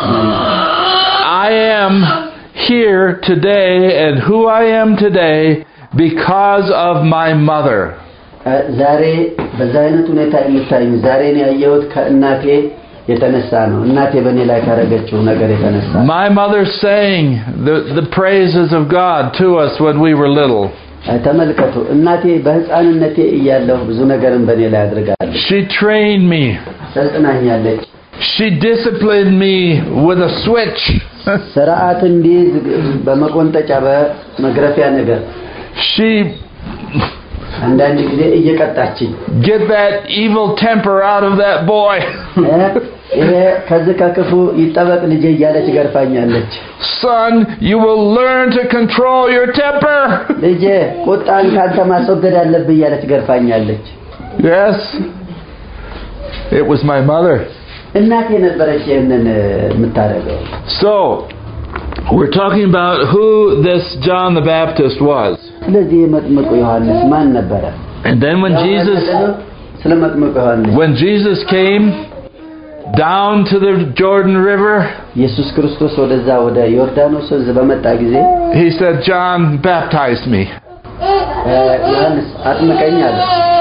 I am here today, and who I am today because of my mother. ዛሬ በዛ አይነት ሁኔታ የምታዩኝ ዛሬ ነው ያየሁት ከእናቴ የተነሳ ነው። እናቴ በእኔ ላይ ካረገችው ነገር የተነሳ My mother sang the praises of God to us when we were little. ተመልከቱ እናቴ በህፃንነቴ እያለሁ ብዙ ነገርን በእኔ ላይ አድርጋለች። She trained me. ሰልጥናኛለች። She disciplined me with a switch. ስርዓት እንዲይዝ በመቆንጠጫ በመግረፊያ ነገር She አንዳንድ ጊዜ እየቀጣችኝ get that evil temper out of that boy. ይሄ ከዚህ ከክፉ ይጠበቅ ልጄ እያለች ገርፋኛለች። Son, you will learn to control your temper. ልጄ ቁጣን ካንተ ማስወገድ አለብህ እያለች ገርፋኛለች። Yes. It was my mother. እናቴ ነበረች ይሄንን የምታደርገው። So, we're talking about who this John the Baptist was. ስለዚህ መጥምቁ ዮሐንስ ማን ነበረ? And then ስለ መጥምቁ ዮሐንስ when Jesus came down to the Jordan River, ኢየሱስ ክርስቶስ ወደዛ ወደ ዮርዳኖስ ወንዝ በመጣ ጊዜ he said, John, baptize me. ዮሐንስ አጥምቀኝ አለ።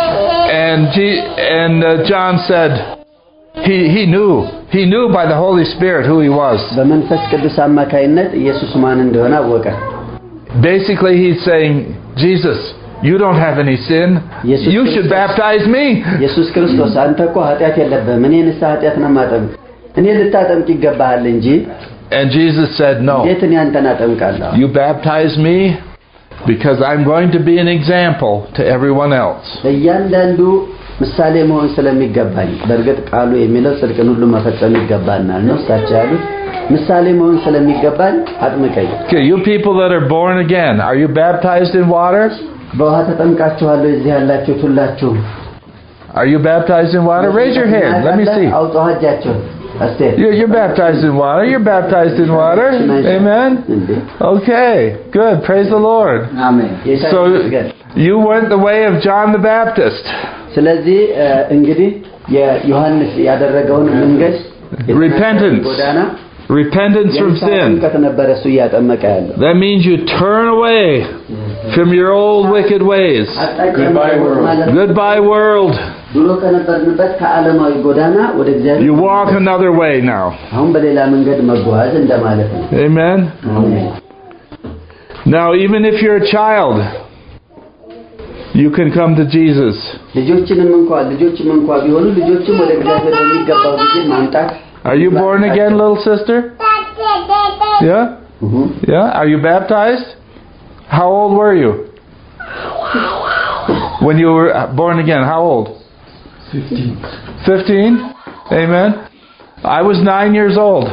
And John said, he knew by the Holy Spirit who he was. በመንፈስ ቅዱስ አማካይነት ኢየሱስ ማን እንደሆነ አወቀ። Basically he's saying, Jesus, you don't have any sin. You should baptize me. ኢየሱስ ክርስቶስ አንተ እኮ ኃጢአት የለብህም እኔ ንስሐ ኃጢአት ነው ማጠምቅ እኔ ልታጠምቅ ይገባሃል እንጂ And Jesus said, no. እንዴት እኔ አንተን አጠምቃለሁ? You baptize me because I'm going to be an example to everyone else. እያንዳንዱ ምሳሌ መሆን ስለሚገባኝ በእርግጥ ቃሉ የሚለው ጽድቅን ሁሉ መፈጸም ይገባናል ነው እሳቸው ያሉት ምሳሌ መሆን ስለሚገባኝ አጥምቀኝ። Okay, you people that are born again, are you baptized in water? በውሃ ተጠምቃችኋል እዚህ ያላችሁት ሁላችሁ? Are you baptized in water? Raise your hand. Let me see. አውጡ እጃችሁን። You're baptized in water. You're baptized in water. Amen. Okay, good. Praise the Lord. Amen. So you went the way of John the Baptist. ስለዚህ እንግዲህ የዮሐንስ ያደረገውን መንገድ repentance from sin. That means you turn away from your old wicked ways. Goodbye world. You walk another way now. Amen. Now even if you're a child, you can come to Jesus. Are you born again, little sister? Yeah? Yeah? Are you baptized? How old were you? When you were born again, how old? 15. Amen. I was 9 years old.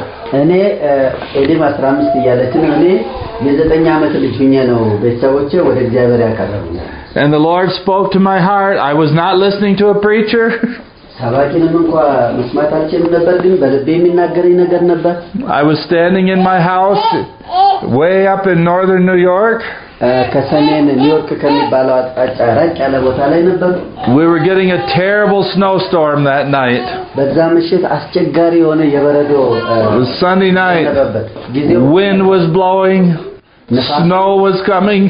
And the Lord spoke to my heart. I was not listening to a preacher. I was standing in my house way up in northern New York. We were getting a terrible snowstorm that night. It was Sunday night. Wind was blowing. Snow was coming.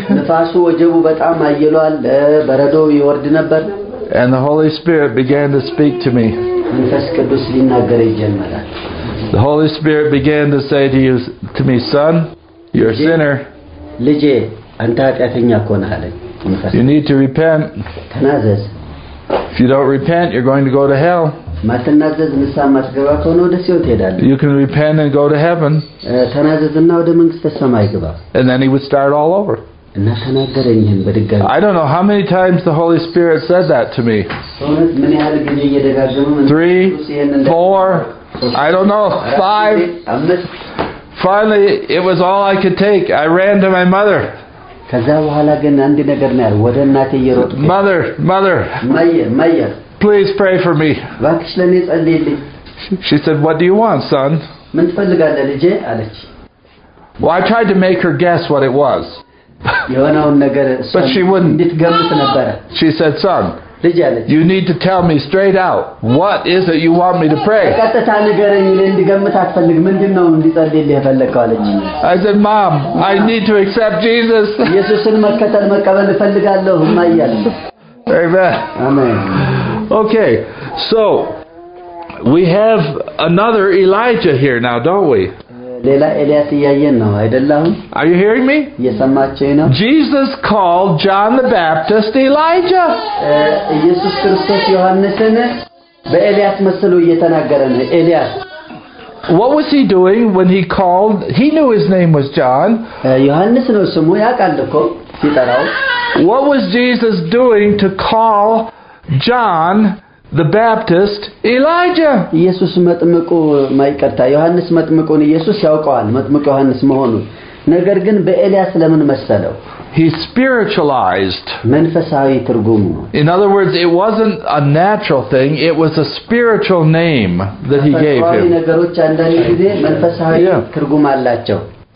And the Holy Spirit began to speak to me. The Holy Spirit began to say to me, son, you're a sinner. You need to repent. If you don't repent, you're going to go to hell. You can repent and go to heaven. And then he would start all over. I don't know how many times the Holy Spirit said that to me. 3, 4, I don't know, 5. Finally, it was all I could take. I ran to my mother. Mother, please pray for me. She said, what do you want, son? Well, I tried to make her guess what it was. የሆነውን ነገር But she wouldn't. እንድትገምት ነበረ። She said, son, ልጅ አለች you need to tell me straight out. What is it you want me to pray? ቀጥታ ንገረኝ እንድገምት አትፈልግ ምንድነው እንዲጸልይልህ የፈለከው አለች I said, Mom, I need to accept Jesus. ኢየሱስን መቀበል እፈልጋለሁ ማያለ Amen. አሜን Okay, so we have another Elijah here now, don't we? ሌላ ኤልያስ እያየን ነው አይደለም Are you hearing me? እየሰማችሁኝ ነው Jesus called John the Baptist Elijah. ኢየሱስ ክርስቶስ ዮሐንስን በኤልያስ መስሎ እየተናገረ ነው ኤልያስ What was he doing when he called? He knew his name was John. ዮሐንስ ነው ስሙ ያውቃል እኮ ሲጠራው What was Jesus doing to call John the Baptist Elijah? ኢየሱስ መጥምቁ ማይቀርታ ዮሐንስ መጥምቁን ኢየሱስ ያውቀዋል መጥምቁ ዮሐንስ መሆኑን ነገር ግን በኤልያስ ለምን መሰለው He spiritualized. መንፈሳዊ ትርጉሙ In other words, it wasn't a natural thing, it was a spiritual name that he gave him. ነገሮች አንዳንድ ጊዜ መንፈሳዊ ትርጉም አላቸው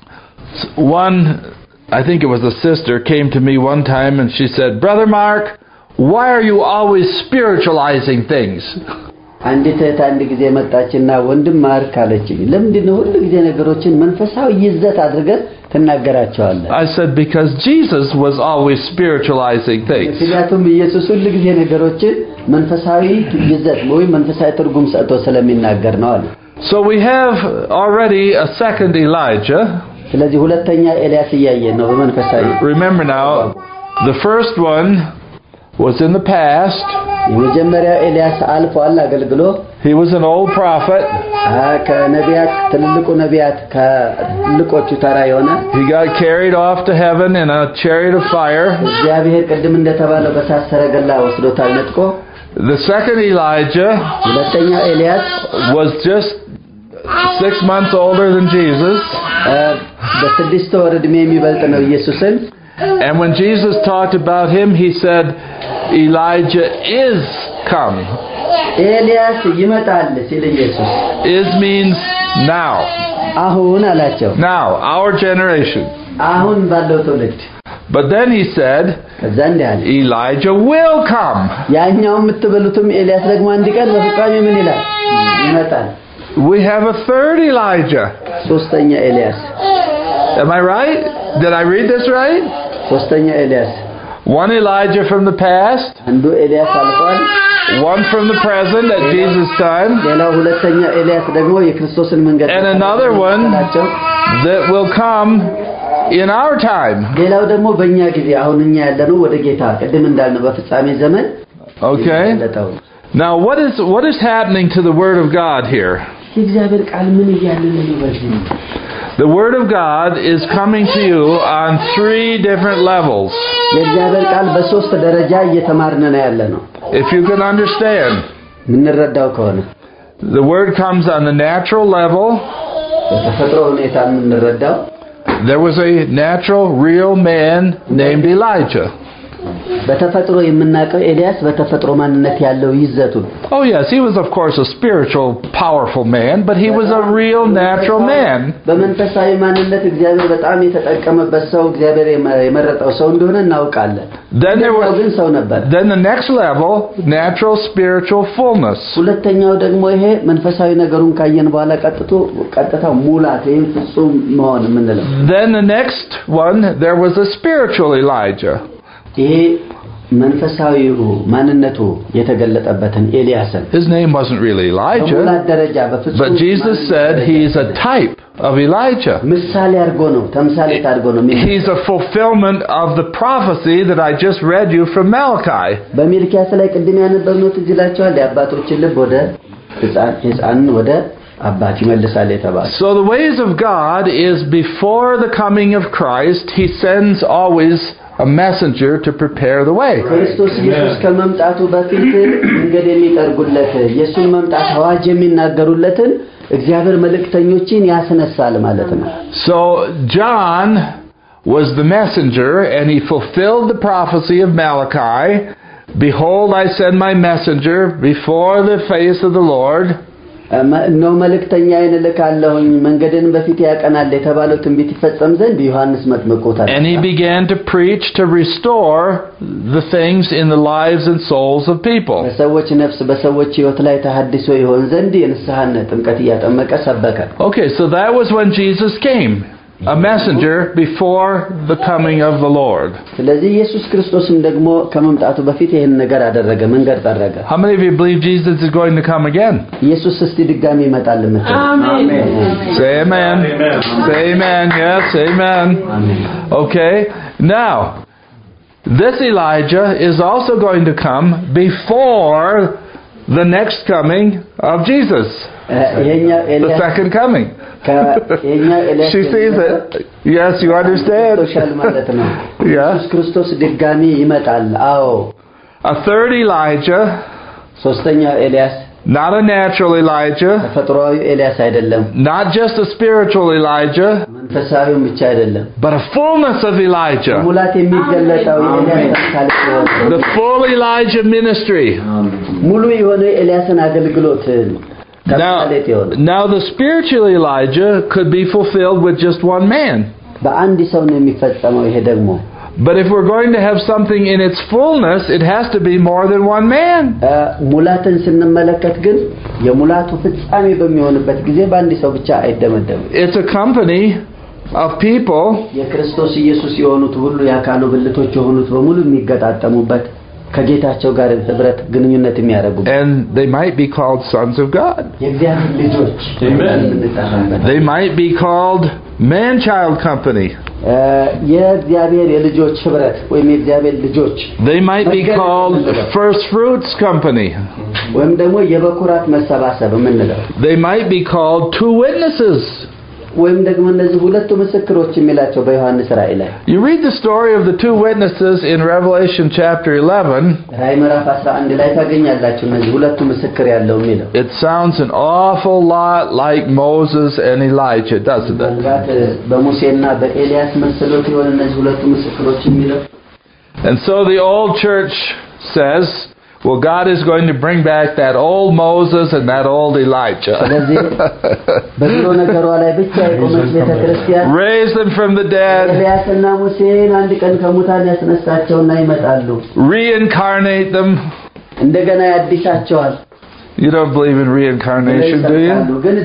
One, I think it was a sister, came to me one time and she said, Brother Mark, why are you always spiritualizing things? አንዲት እህት አንድ ጊዜ መጣችና ወንድም ማርክ አለችኝ ለምንድነው ሁሉ ጊዜ ነገሮችን መንፈሳዊ ይዘት አድርገህ ትናገራቸዋለህ I said, because Jesus was always spiritualizing things. ምክንያቱም ኢየሱስ ሁሉ ጊዜ ነገሮችን መንፈሳዊ ይዘት ወይ መንፈሳዊ ትርጉም ሰጥቶ ስለሚናገር ነው አለ So we have already a second Elijah. ስለዚህ ሁለተኛ ኤልያስ እያየን ነው በመንፈሳዊ Remember now, the first one was in the past. የመጀመሪያ ኤልያስ አልፏል አገልግሎ He was an old prophet. ከነቢያት ትልልቁ ነቢያት ከልቆቹ ተራ የሆነ He got carried off to heaven in a chariot of fire. እግዚአብሔር ቅድም እንደተባለው በሳሰረገላ ወስዶታል ነጥቆ The second Elijah ሁለተኛ ኤልያስ was just 6 months older than Jesus. በስድስት ወር ዕድሜ የሚበልጥ ነው ኢየሱስን And when Jesus talked about him, he said, Elijah is come. ኤልያስ ይመጣል ሲል ኢየሱስ Is means now. አሁን አላቸው Now, our generation. አሁን ባለው ትውልድ But then he said, ከዛ እንዲያለ Elijah will come. ያኛው የምትበሉትም ኤልያስ ደግሞ አንድ ቀን በፍጻሜ ምን ይላል ይመጣል We have a third Elijah. ሶስተኛ ኤልያስ Am I right? Did I read this right? ሶስተኛ ኤልያስ One Elijah from the past, አንዱ ኤልያስ አልፏል one from the present at Jesus' time, ሌላው ሁለተኛ ኤልያስ ደግሞ የክርስቶስን መንገድ and another one that will come in our time. ሌላው ደግሞ በእኛ ጊዜ አሁን እኛ ያለነው ወደ ጌታ ቅድም እንዳልነው በፍጻሜ ዘመን Okay? Now what is happening to the Word of God here? የእግዚአብሔር ቃል ምን እያለ ነው በዚህ The Word of God is coming to you on 3 different levels. የእግዚአብሔር ቃል በሶስት ደረጃ እየተማርን ነው ያለነው If you can understand, ምንረዳው ከሆነ the Word comes on the natural level. በተፈጥሮ ሁኔታ ምንረዳው There was a natural, real man named Elijah. በተፈጥሮ የምናውቀው ኤልያስ በተፈጥሮ ማንነት ያለው ይዘቱ Oh yes, he was of course a spiritual, powerful man, but he was a real natural man. በመንፈሳዊ ማንነት እግዚአብሔር በጣም የተጠቀመበት ሰው እግዚአብሔር የመረጠው ሰው እንደሆነ እናውቃለን Then there was ግን ሰው ነበር Then the next level, natural spiritual fullness. ሁለተኛው ደግሞ ይሄ መንፈሳዊ ነገሩን ካየን በኋላ ቀጥታ ሙላት ይሄን ፍጹም መሆን ምንለው Then the next one, there was a spiritual Elijah. ይሄ መንፈሳዊው ማንነቱ የተገለጠበትን ኤልያስን His name wasn't really Elijah, ደረጃ በፍጹም but Jesus said he's a type of Elijah. ምሳሌ አድርጎ ነው ተምሳሌት አድርጎ ነው He's a fulfillment of the prophecy that I just read you from Malachi. በሚልኪያስ ላይ ቅድም ያነበብነው ትዝላችኋል የአባቶችን ልብ ወደ ሕፃን ወደ አባት ይመልሳል የተባለ So the ways of God is before the coming of Christ, he sends always a messenger to prepare the way. ክርስቶስ ኢየሱስ ከመምጣቱ በፊት መንገድ የሚጠርጉለት ኢየሱስን መምጣት አዋጅ የሚናገሩለትን እግዚአብሔር መልእክተኞችን ያስነሳል ማለት ነው So John was the messenger and he fulfilled the prophecy of Malachi. Behold, I send my messenger before the face of the Lord. ነው መልእክተኛዬን ልካለሁኝ መንገድን በፊት ያቀናል የተባለው ትንቢት ይፈጸም ዘንድ ዮሐንስ መጥምቁ ታዲያ And he began to preach to restore the things in the lives and souls of people. በሰዎች ነፍስ በሰዎች ሕይወት ላይ ተሐድሶ ይሆን ዘንድ የንስሐን ጥምቀት ያጠመቀ ሰበከ Okay, so that was when Jesus came, a messenger before the coming of the Lord. ስለዚህ ኢየሱስ ክርስቶስም ደግሞ ከመምጣቱ በፊት ይሄን ነገር አደረገ መንገድ ጠረገ How many of you believe Jesus is going to come again? ኢየሱስ እስቲ ድጋሚ ይመጣል ማለት አሜን Say amen. Say amen. Yes, amen. Okay. Now, this Elijah is also going to come before the next coming of Jesus. The second coming. She sees it. Yes, you understand? Yeah. ክርስቶስ ድጋሚ ይመጣል አዎ A third Elijah, ሶስተኛው ኤልያስ not a natural Elijah, ተፈጥሯዊ ኤልያስ አይደለም not just a spiritual Elijah, መንፈሳዊው ብቻ አይደለም but a fullness of Elijah. ሙላት የሚገለጠው የኤልያስ አካል ነው The full Elijah ministry. ሙሉ የሆነ ኤልያስን አገልግሎት Now the spiritual Elijah could be fulfilled with just one man. በአንድ ሰው ነው የሚፈጸመው ይሄ ደግሞ But if we're going to have something in its fullness, it has to be more than one man. ሙላትን ስንመለከት ግን የሙላቱ ፍጻሜ በሚሆንበት ጊዜ በአንድ ሰው ብቻ አይደመደም It's a company of people የክርስቶስ ኢየሱስ የሆኑት ሁሉ ያካሉ ብልቶች የሆኑት በሙሉ የሚገጣጠሙበት ከጌታቸው ጋር ህብረት ግንኙነት የሚያደርጉበት and they might be called sons of God. የእግዚአብሔር ልጆች They might be called man-child company. የእግዚአብሔር የልጆች ህብረት ወይም የእግዚአብሔር ልጆች They might be called first fruits company. ወይም ደግሞ የበኩራት መሰባሰብ የምንለው They might be called two witnesses. ወይም ደግሞ እነዚህ ሁለቱ ምስክሮች የሚላቸው በዮሐንስ ራእይ ላይ You read the story of the two witnesses in Revelation chapter 11. ራእይ ምዕራፍ 11 ላይ ታገኛላችሁ እነዚህ ሁለቱ ምስክር ያለው የሚለው It sounds an awful lot like Moses and Elijah, doesn't it? በሙሴና በኤልያስ መስሎት የሆነ እነዚህ ሁለቱ ምስክሮች የሚለው And so the old church says, well, God is going to bring back that old Moses and that old Elijah. Raise them from the dead. Reincarnate them. You don't believe in reincarnation, do you?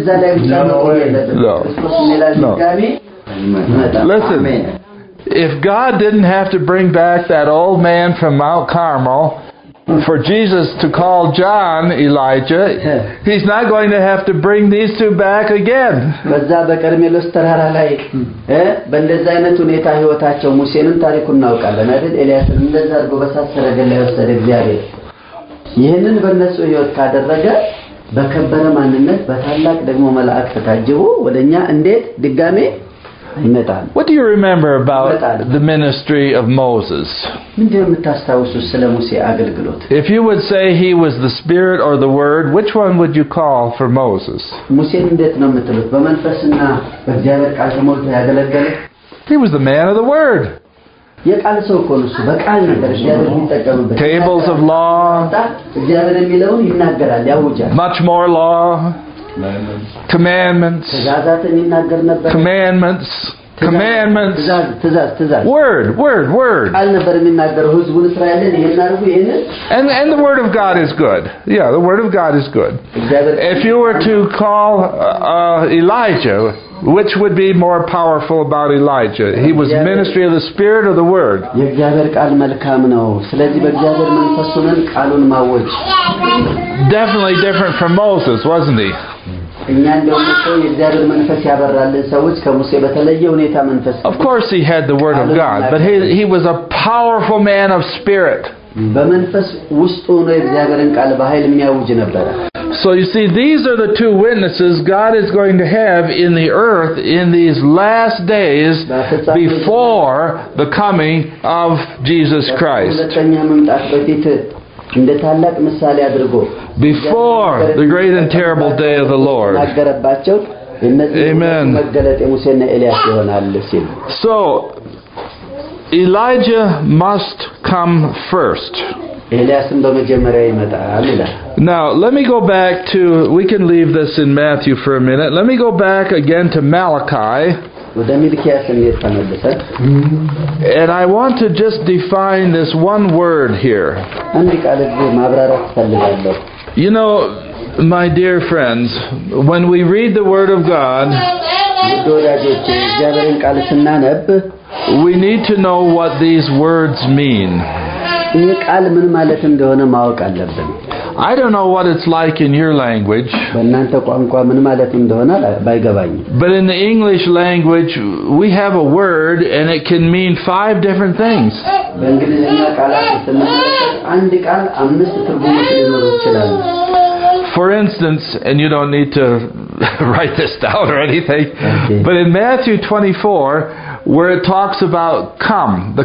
No. Listen, if God didn't have to bring back that old man from Mount Carmel for Jesus to call John Elijah, he's not going to have to bring these two back again. በዛ በቀርሜሎስ ተራራ ላይ በእንደዛ አይነት ሁኔታ ህይወታቸው ሙሴንም ታሪኩን እናውቃለን አይደል ኤልያስን እንደዛ አድርጎ በሳሰረ ገላ የወሰደ እግዚአብሔር ይሄንን በእነሱ ህይወት ካደረገ በከበረ ማንነት በታላቅ ደግሞ መላእክት ታጅቦ ወደኛ እንዴት ድጋሜ ይመጣል What do you remember about the ministry of Moses? ምንድነው የምታስታውሱት ስለ ሙሴ አገልግሎት If you would say he was the spirit or the word, which one would you call for Moses? ሙሴን እንዴት ነው የምትሉት በመንፈስና በእግዚአብሔር ቃል ተሞልቶ ያገለገለ He was the man of the word. የቃል ሰው እኮ ነው እሱ በቃል ነበር እግዚአብሔር የሚጠቀምበት Tables of law, እግዚአብሔር የሚለውን ይናገራል ያውጃል much more law, commandments, word. And the word of God is good. Yeah, the word of God is good. If you were to call Elijah, which would be more powerful about Elijah? He was ministry of the Spirit or the Word? Definitely different from Moses, wasn't he? Of course he had the Word of God, but he was a powerful man of spirit. So you see, these are the two witnesses God is going to have in the earth in these last days before the coming of Jesus Christ. Before the great and terrible day of the Lord. Amen. So, Elijah must come first. ኤልያስም በመጀመሪያ ይመጣል ይላል። Now, let me go back to, we can leave this in Matthew for a minute. Let me go back again to Malachi. ወደ ሚልክያስ እንዴት ተመለሰ? And I want to just define this one word here. አንድ ቃል ማብራራት ፈልጋለሁ. You know, my dear friends, when we read the Word of God, ወዳጆቼ እግዚአብሔርን ቃል ስናነብ we need to know what these words mean. ይህ ቃል ምን ማለት እንደሆነ ማወቅ አለብን. I don't know what it's like in your language. በእናንተ ቋንቋ ምን ማለት እንደሆነ ባይገባኝም. But in the English language, we have a word and it can mean 5 different things. በእንግሊዝኛ ቃላት ስንመለከት አንድ ቃል 5 ትርጉሞች ሊኖሩ ይችላሉ. For instance, and you don't need to write this down or anything, but in Matthew 24, where it talks about the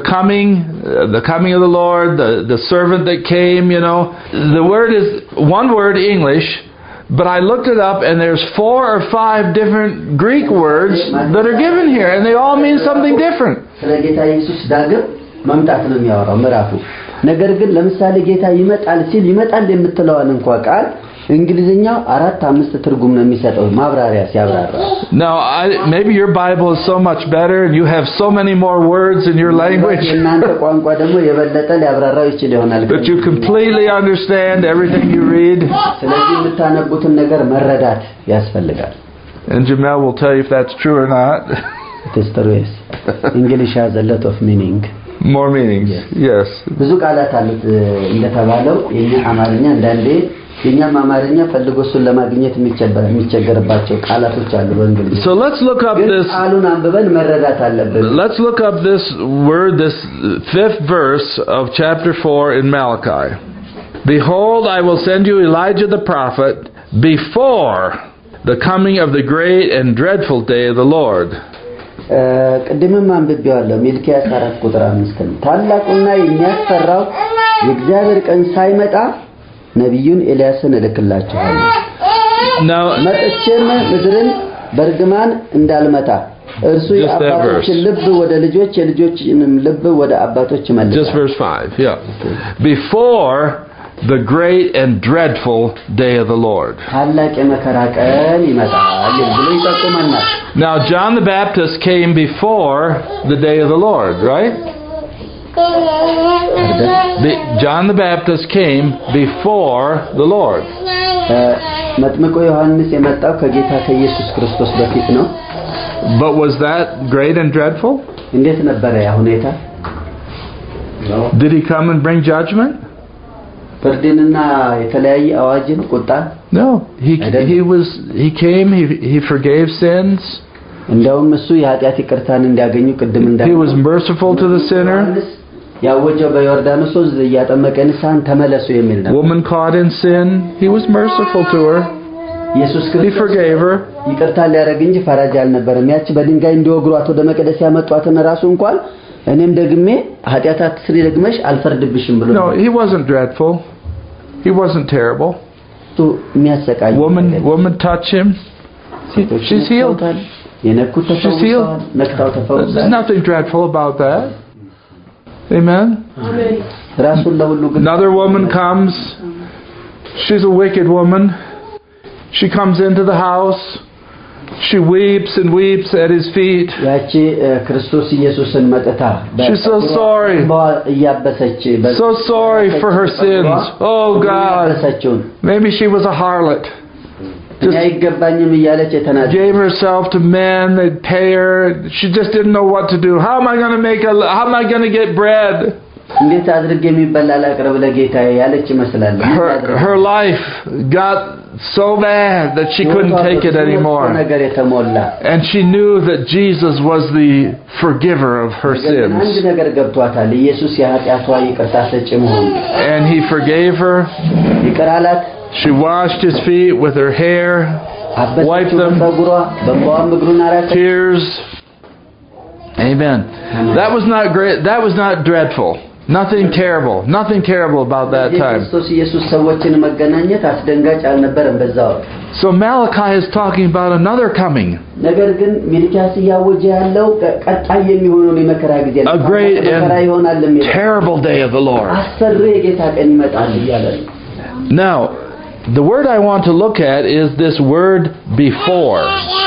coming of the Lord, the servant that came, you know, the word is one word English, but I looked it up and there's 4 or 5 different Greek words that are given here, and they all mean something different. ስለ ጌታ ኢየሱስ ዳግም መምጣት ነው የሚያወራው ምዕራፉ። ነገር ግን ለምሳሌ ጌታ ይመጣል ሲል ይመጣል የምትለዋን እንኳን ቃል እንግሊዝኛው 4-5 ትርጉም ነው የሚሰጠው ማብራሪያ ሲያብራራ. Now, maybe your Bible is so much better and you have so many more words in your language. እናንተ ቋንቋ ደግሞ የበለጠ ሊያብራራው ይችል ይሆናል. But you completely understand everything you read. ስለዚህ የምታነቡትን ነገር መረዳት ያስፈልጋል. And Jamel will tell you if that's true or not. It is true. English has a lot of meaning. More meanings. Yes. ብዙ ቃላት አሉት እንደተባለው የኛ አማርኛ እንዳንዴ የኛም አማርኛ ፈልጎ እሱን ለማግኘት የሚቸገርባቸው ቃላቶች አሉ በእንግሊዝኛ. So let's look up this. ቃሉን አንብበን መረዳት አለብን. Let's look up this word, this 5th verse of chapter 4 in Malachi. Behold, I will send you Elijah the prophet before the coming of the great and dreadful day of the Lord. ቅድምም አንብቤዋለሁ ሚልክያስ 4:5 ታላቁና የሚያስፈራው የእግዚአብሔር ቀን ሳይመጣ ነብዩን ኤልያስን እልክላችኋለሁ. መጥቼም ምድርን በርግማን እንዳልመታ እርሱ የአባቶችን ልብ ወደ ልጆች የልጆችንም ልብ ወደ አባቶች ይመልሳል. Just verse 5. Yeah. Before the great and dreadful day of the Lord. ታላቅ የመከራ ቀን ይመጣል ብሎ ይጠቁመናል. Now John the Baptist came before the day of the Lord, right? John the Baptist came before the Lord. መጥምቁ ዮሐንስ የመጣው ከጌታ ከኢየሱስ ክርስቶስ በፊት ነው. But was that great and dreadful? እንዴት ነበር ያ ሁኔታ? Did he come and bring judgment? ፍርድንና የተለያየ አዋጅን ቁጣን? No. He came, he forgave sins. እንደውም እሱ የኃጢአት ይቅርታን እንዲያገኙ ቅድም እንዳለ He was merciful to the sinner. ያወጀው በዮርዳኖስ ወንዝ እያጠመቀ ንስሐን ተመለሱ የሚል ነው. Woman caught in sin, he was merciful to her. ኢየሱስ He ክርስቶስ forgave her. ይቅርታ ሊያደርግ እንጂ ፈራጅ አልነበረም. ያቺ በድንጋይ እንዲወግሯት ወደ መቅደስ ያመጧትን ራሱ እንኳን እኔም ደግሜ ኃጢአታት ስሪ ደግመሽ አልፈርድብሽም ብሎ No, he wasn't dreadful. He wasn't terrible. የሚያሰቃይ woman touch him. She's healed. She's healed. There's nothing dreadful about that. Amen. Another woman comes. She's a wicked woman. She comes into the house. She weeps and weeps at his feet. She's so sorry. So sorry for her sins. Oh God. Maybe she was a harlot. Gave herself to men, they'd pay her. She just didn't know what to do. How am I going to get bread? Her life got so bad that she couldn't take it anymore. And she knew that Jesus was the forgiver of her sins. And he forgave her. She washed his feet with her hair, wiped them, tears. Amen. That was not great. That was not dreadful. Nothing terrible. Nothing terrible about that time. So Malachi is talking about another coming. ነገር ግን ሚልኪያስ ያወጀ ያለው ቀጣይ የሚሆነው የመከራ ጊዜ ነው። A great መከራ ይሆናል የሚለው terrible day of the Lord. አስፈሪ የጌታ ቀን ይመጣል እያለ ነው። Now, the word I want to look at is this word before.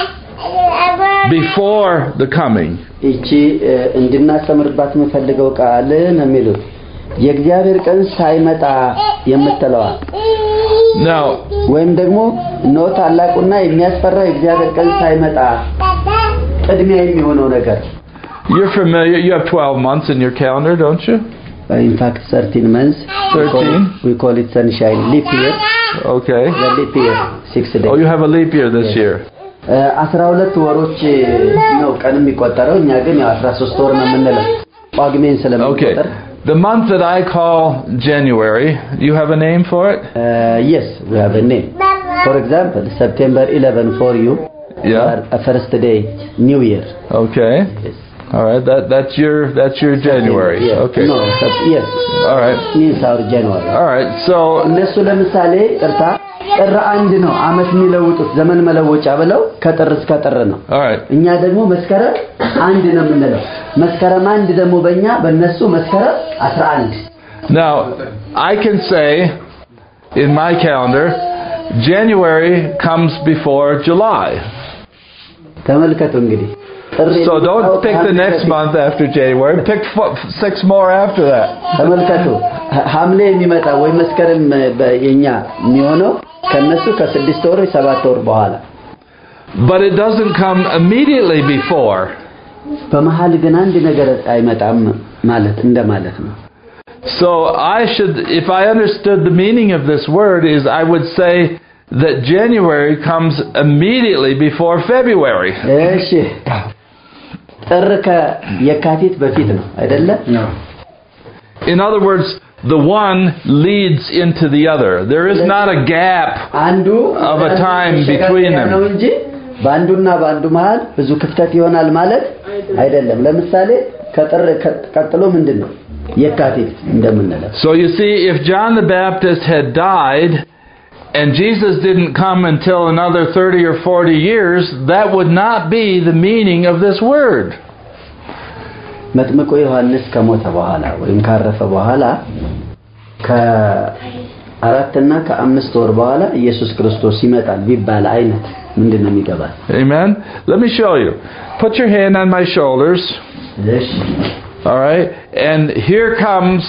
Before the coming. እቺ እንድናስተምርባት የምፈልገው ቃል ነው የሚሉት የእግዚአብሔር ቀን ሳይመጣ የምትለዋ Now, ወይም ደግሞ ነው ታላቁና የሚያስፈራ የእግዚአብሔር ቀን ሳይመጣ ቅድሚያ የሚሆነው ነገር you're familiar, you have 12 months in your calendar, don't you? In fact 13 months. 13? We call it sunshine leap year. Okay. The leap year 6 days. Oh, you have a leap year this year. 12 ወሮች ነው ቀን የሚቆጠረው እኛ ግን 13 ወር ነው የምንለው ጳጉሜን ስለምንቆጥር The month that I call January, you have a name for it? Yes, we have a name. For example, September 11 for you. Yeah. First day, New Year. Okay. Yes. All right. That's your January. Yes. Okay. No, yes. All right. Means our January. All right. So እነሱ ለምሳሌ ጥር አንድ ነው አመት የሚለውጡት ዘመን መለወጫ ብለው ከጥር እስከ ጥር ነው all right. እኛ ደግሞ መስከረም አንድ ነው የምንለው መስከረም አንድ ደግሞ በእነሱ መስከረም 11 Now, I can say in my calendar January comes before July. ተመልከቱ እንግዲህ So don't pick the next month after January. Pick 6 more after that. ተመልከቱ ሐምሌ የሚመጣ ወይ መስከረም የኛ የሚሆነው ከነሱ ከ6 ወር 7 ወር በኋላ But it doesn't come immediately before. በመሃል ግን አንድ ነገር አይመጣም ማለት እንደማለት ነው So if I understood the meaning of this word is I would say that January comes immediately before February. እሺ ጥር ከየካቲት በፊት ነው አይደለ? In other words, the one leads into the other. There is not a gap of a time between them. ባንዱና ባንዱ መሃል ብዙ ክፍተት ይሆናል ማለት አይደለም ለምሳሌ ከጥር ቀጥሎ ምንድነው የካቲት እንደምንለው So you see, if John the Baptist had died and Jesus didn't come until another 30 or 40 years, that would not be the meaning of this word. መጥምቁ ዮሐንስ ከሞተ በኋላ ወይም ካረፈ በኋላ ከአራትና ከአምስት ወር በኋላ ኢየሱስ ክርስቶስ ይመጣል ቢባል አይነት ምንድነው የሚገባል Amen. Let me show you. Put your hand on my shoulders. Yes. All right. And here comes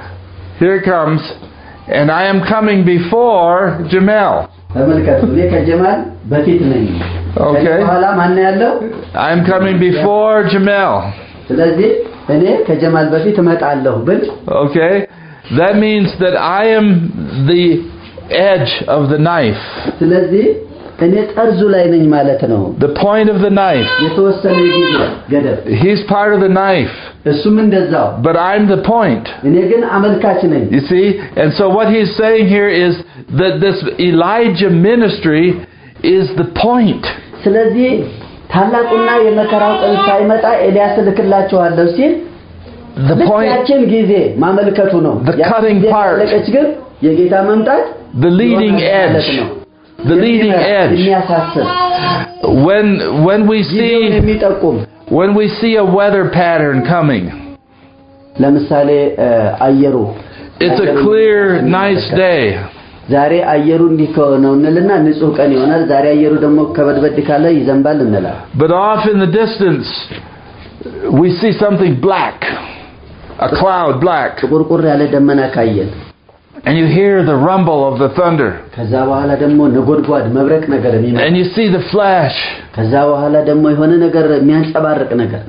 and I am coming before Jamal. ተመልከቱ እኔ ከጀማል በፊት ነኝ Okay. በኋላ ማን ያለው I am coming before Jamal. ስለዚህ እኔ ከጀማል በፊት እመጣለሁ ብል Okay. That means that I am the edge of the knife. ስለዚህ እኔ ጠርዙ ላይ ነኝ ማለት ነው The point of the knife. የተወሰነ ጊዜ ገደብ He's part of the knife. እሱም እንደዛው But I'm the point. እኔ ግን አመልካች ነኝ You see? And so what he's saying here is that this Elijah ministry is the point. ስለዚህ ታላቁና የመከራው ቀን ሳይመጣ ኤልያስ ልክላችኋለሁ ሲል The point, ያችን ጊዜ ማመልከቱ ነው the cutting part, ያለቀች ግን የጌታ መምጣት the leading edge. The leading edge. የሚያሳስብ When we የሚጠቁም when we see a weather pattern coming, ለምሳሌ አየሩ it's a clear, nice day. ዛሬ አየሩ እንዲህ ከሆነው እንልና ንጹህ ቀን ይሆናል ዛሬ አየሩ ደግሞ ከበድበድ ካለ ይዘንባል እንላለን But off in the distance we see something black, a cloud black, ቁርቁር ያለ ደመና ካየን and you hear the rumble of the thunder, ከዛ በኋላ ደግሞ ነጎድጓድ መብረቅ ነገር የሚመጣ and you see the flash, ከዛ በኋላ ደግሞ የሆነ ነገር የሚያንጸባርቅ ነገር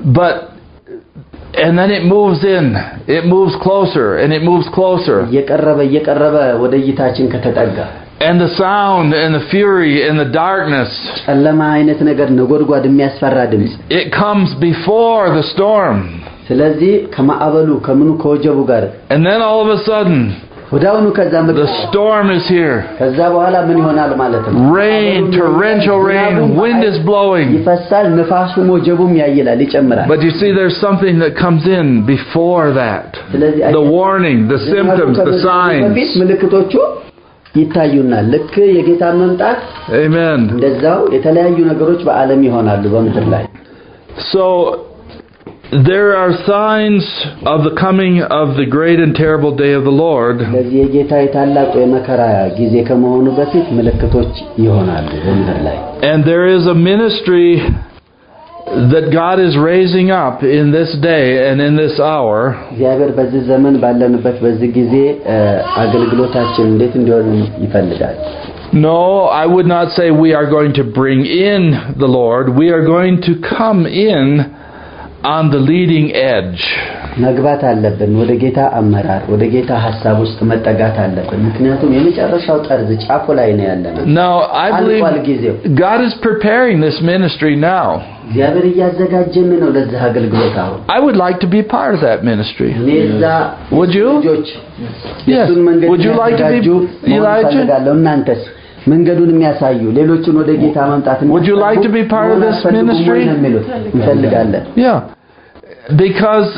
and then it moves closer and it moves closer, እየቀረበ ወደ እይታችን ከተጠጋ and the sound and the fury and the darkness, ጨለማ አይነት ነገር ነጎድጓድ የሚያስፈራ ድምጽ it comes before the storm, ስለዚህ ከማዕበሉ ከምኑ ከወጀቡ ጋር and then all of a sudden ወዳውኑ ከዛ the storm is here. ከዛ በኋላ ምን ይሆናል ማለት ነው Rain, torrential rain, wind is blowing. ይፈሳል ንፋሱ ወጀቡም ያይላል ይጨምራል But you see, there's something that comes in before that. The warning, the symptoms, the signs. ምልክቶቹ ይታዩናል ልክ የጌታ መምጣት Amen. እንደዛው የተለያዩ ነገሮች በዓለም ይሆናሉ በመድር ላይ So there are signs of the coming of the great and terrible day of the Lord. ለዚህ የጌታ የታላቁ የመከራ ጊዜ ከመሆኑ በፊት ምልክቶች ይሆናሉ በመድር ላይ And there is a ministry that God is raising up in this day and in this hour. እግዚአብሔር በዚህ ዘመን ባለንበት በዚህ ጊዜ አገልግሎታችን እንዴት እንዲሆን ይፈልጋል No, I would not say we are going to bring in the Lord. We are going to come in on the leading edge. መግባት አለብን ወደ ጌታ አመራር ወደ ጌታ ሐሳብ ውስጥ መጠጋት አለብን ምክንያቱም የመጨረሻው ጠርዝ ጫፉ ላይ ነው ያለነው Now, I believe God is preparing this ministry now. እግዚአብሔር እያዘጋጀን ነው ለዚህ አገልግሎት አሁን I would like to be part of that ministry. Would you? Yes. Would you like to be Elijah? እናንተስ መንገዱን የሚያሳዩ ሌሎችን ወደ ጌታ ማምጣት Would you like to be part of this ministry? እንፈልጋለን Yeah. Because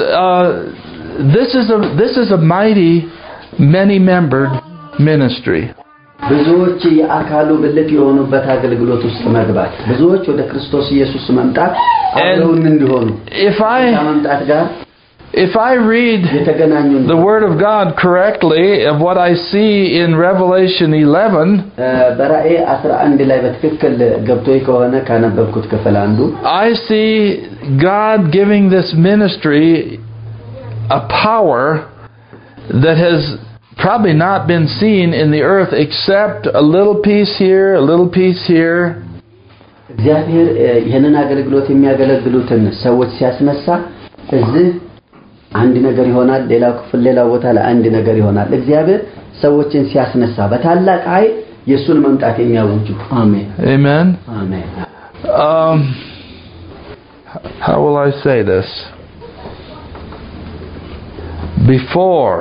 this is a mighty many-membered ministry. ብዙዎች የአካሉ ብልት የሆኑበት አገልግሎት ውስጥ መግባት ብዙዎች ወደ ክርስቶስ ኢየሱስ መምጣት አብረውን እንዲሆኑ ከመምጣት ጋር If I read the Word of God correctly, of what I see in Revelation 11, በራእይ 11 ላይ በትክክል ገብቶይ ከሆነ ካነበብኩት ክፍል አንዱ I see God giving this ministry a power that has probably not been seen in the earth except a little piece here, a little piece here. እግዚአብሔር ይሄንን አገልግሎት የሚያገለግሉትን ሰዎች ሲያስነሳ እዚህ አንድ ነገር ይሆናል ሌላው ክፍል ሌላው ቦታ ላይ አንድ ነገር ይሆናል እግዚአብሔር ሰዎችን ሲያስነሳ በታላቅ ኃይል ኢየሱስን መምጣት የሚያውጁ አሜን Amen. አሜን How will I say this? Before,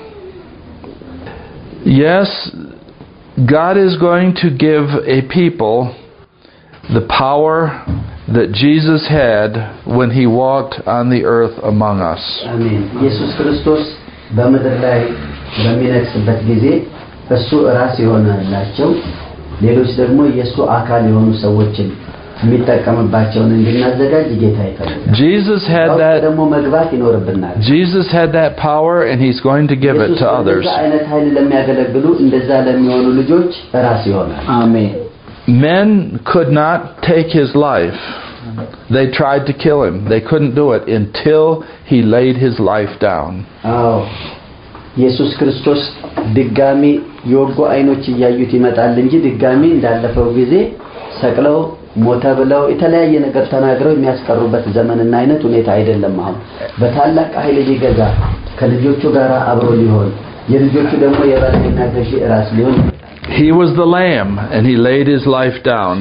yes, God is going to give a people the power that Jesus had when he walked on the earth among us. Amen. ኢየሱስ ክርስቶስ በመድር ላይ በሚነግስበት ጊዜ እሱ ራስ ይሆናላቸው ሌሎች ደግሞ የሱ አካል የሆኑ ሰዎችን የሚጠቀምባቸውን እንድናዘጋጅ ጌታ ይፈልጋል Jesus had that ደግሞ መግባት ይኖርብናል Jesus had that power and he's going to give it to others. አይነት ኃይል ለሚያገለግሉ እንደዛ ለሚሆኑ ልጆች ራስ ይሆናል አሜን Men could not take his life. They tried to kill him. They couldn't do it until he laid his life down. አዎ ኢየሱስ ክርስቶስ ድጋሚ የወጉ አይኖች ያዩት ይመጣል እንጂ ድጋሚ እንዳለፈው ጊዜ ሰቅለው ሞተ ብለው የተለያየ ነገር ተናግረው የሚያስቀሩበት ዘመንና አይነት ሁኔታ አይደለም አሁን በታላቅ ኃይል ሊገዛ ከልጆቹ ጋር አብሮ ሊሆን የልጆቹ ደግሞ የበላይና ገዢ ራስ ሊሆን He was the lamb and he laid his life down.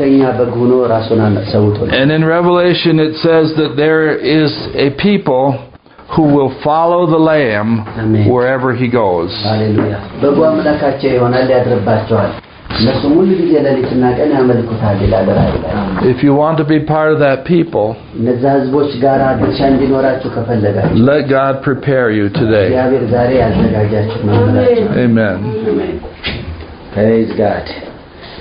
And in Revelation it says that there is a people who will follow the lamb wherever he goes. Hallelujah. If you want to be part of that people, let God prepare you today. Amen. Amen. Praise God.